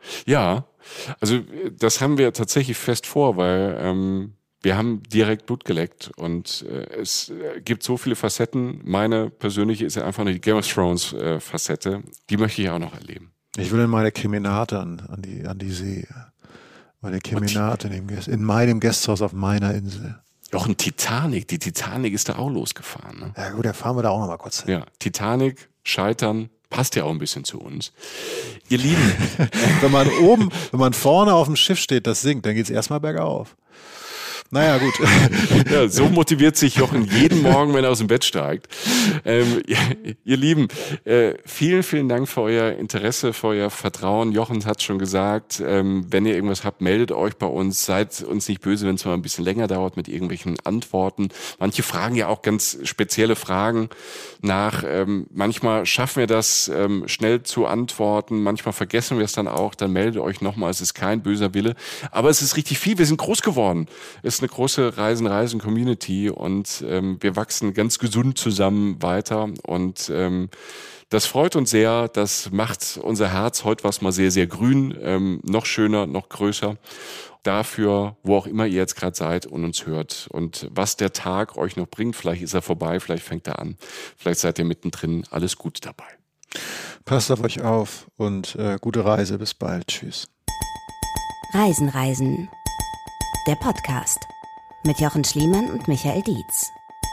Ja, also das haben wir tatsächlich fest vor, weil ähm, wir haben direkt Blut geleckt und äh, es gibt so viele Facetten. Meine persönliche ist ja einfach nur die Game of Thrones äh, Facette. Die möchte ich auch noch erleben. Ich will in meine Kemenate an, an, die, an die See. Meine Kemenate in, dem, in meinem Gasthaus auf meiner Insel. Auch ein Titanic. Die Titanic ist da auch losgefahren. Ne? Ja gut, da fahren wir da auch noch mal kurz hin. Ja, Titanic, Scheitern, passt ja auch ein bisschen zu uns. Ihr Lieben. Wenn man oben, wenn man vorne auf dem Schiff steht, das singt, dann geht's erstmal bergauf. Naja, gut. Ja, so motiviert sich Jochen jeden Morgen, wenn er aus dem Bett steigt. Ähm, ihr, ihr Lieben, äh, vielen, vielen Dank für euer Interesse, für euer Vertrauen. Jochen hat schon gesagt, ähm, wenn ihr irgendwas habt, meldet euch bei uns. Seid uns nicht böse, wenn es mal ein bisschen länger dauert mit irgendwelchen Antworten. Manche fragen ja auch ganz spezielle Fragen nach. Ähm, manchmal schaffen wir das, ähm, schnell zu antworten. Manchmal vergessen wir es dann auch. Dann meldet euch nochmal. Es ist kein böser Wille. Aber es ist richtig viel. Wir sind groß geworden. Es ist eine große Reisen-Reisen-Community und ähm, wir wachsen ganz gesund zusammen weiter und ähm, das freut uns sehr, das macht unser Herz, heute war es mal sehr, sehr grün, ähm, noch schöner, noch größer. Dafür, wo auch immer ihr jetzt gerade seid und uns hört und was der Tag euch noch bringt, vielleicht ist er vorbei, vielleicht fängt er an, vielleicht seid ihr mittendrin, alles gut dabei. Passt auf euch auf und äh, gute Reise, bis bald, tschüss. Reisen, Reisen. Der Podcast mit Jochen Schliemann und Michael Dietz.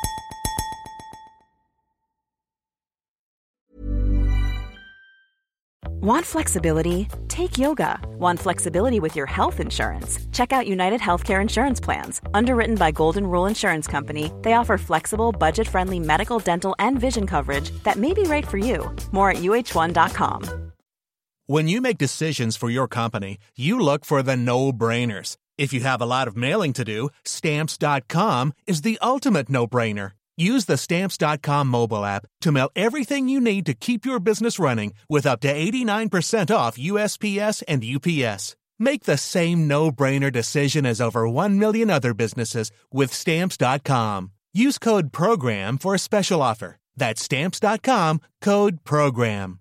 Want flexibility? Take yoga. Want flexibility with your health insurance? Check out United Healthcare Insurance Plans. Underwritten by Golden Rule Insurance Company, they offer flexible, budget-friendly medical, dental, and vision coverage that may be right for you. More at U H one dot com. When you make decisions for your company, you look for the no-brainers. If you have a lot of mailing to do, Stamps dot com is the ultimate no-brainer. Use the Stamps dot com mobile app to mail everything you need to keep your business running with up to eighty-nine percent off U S P S and U P S. Make the same no-brainer decision as over one million other businesses with Stamps dot com. Use code PROGRAM for a special offer. That's Stamps dot com, code PROGRAM.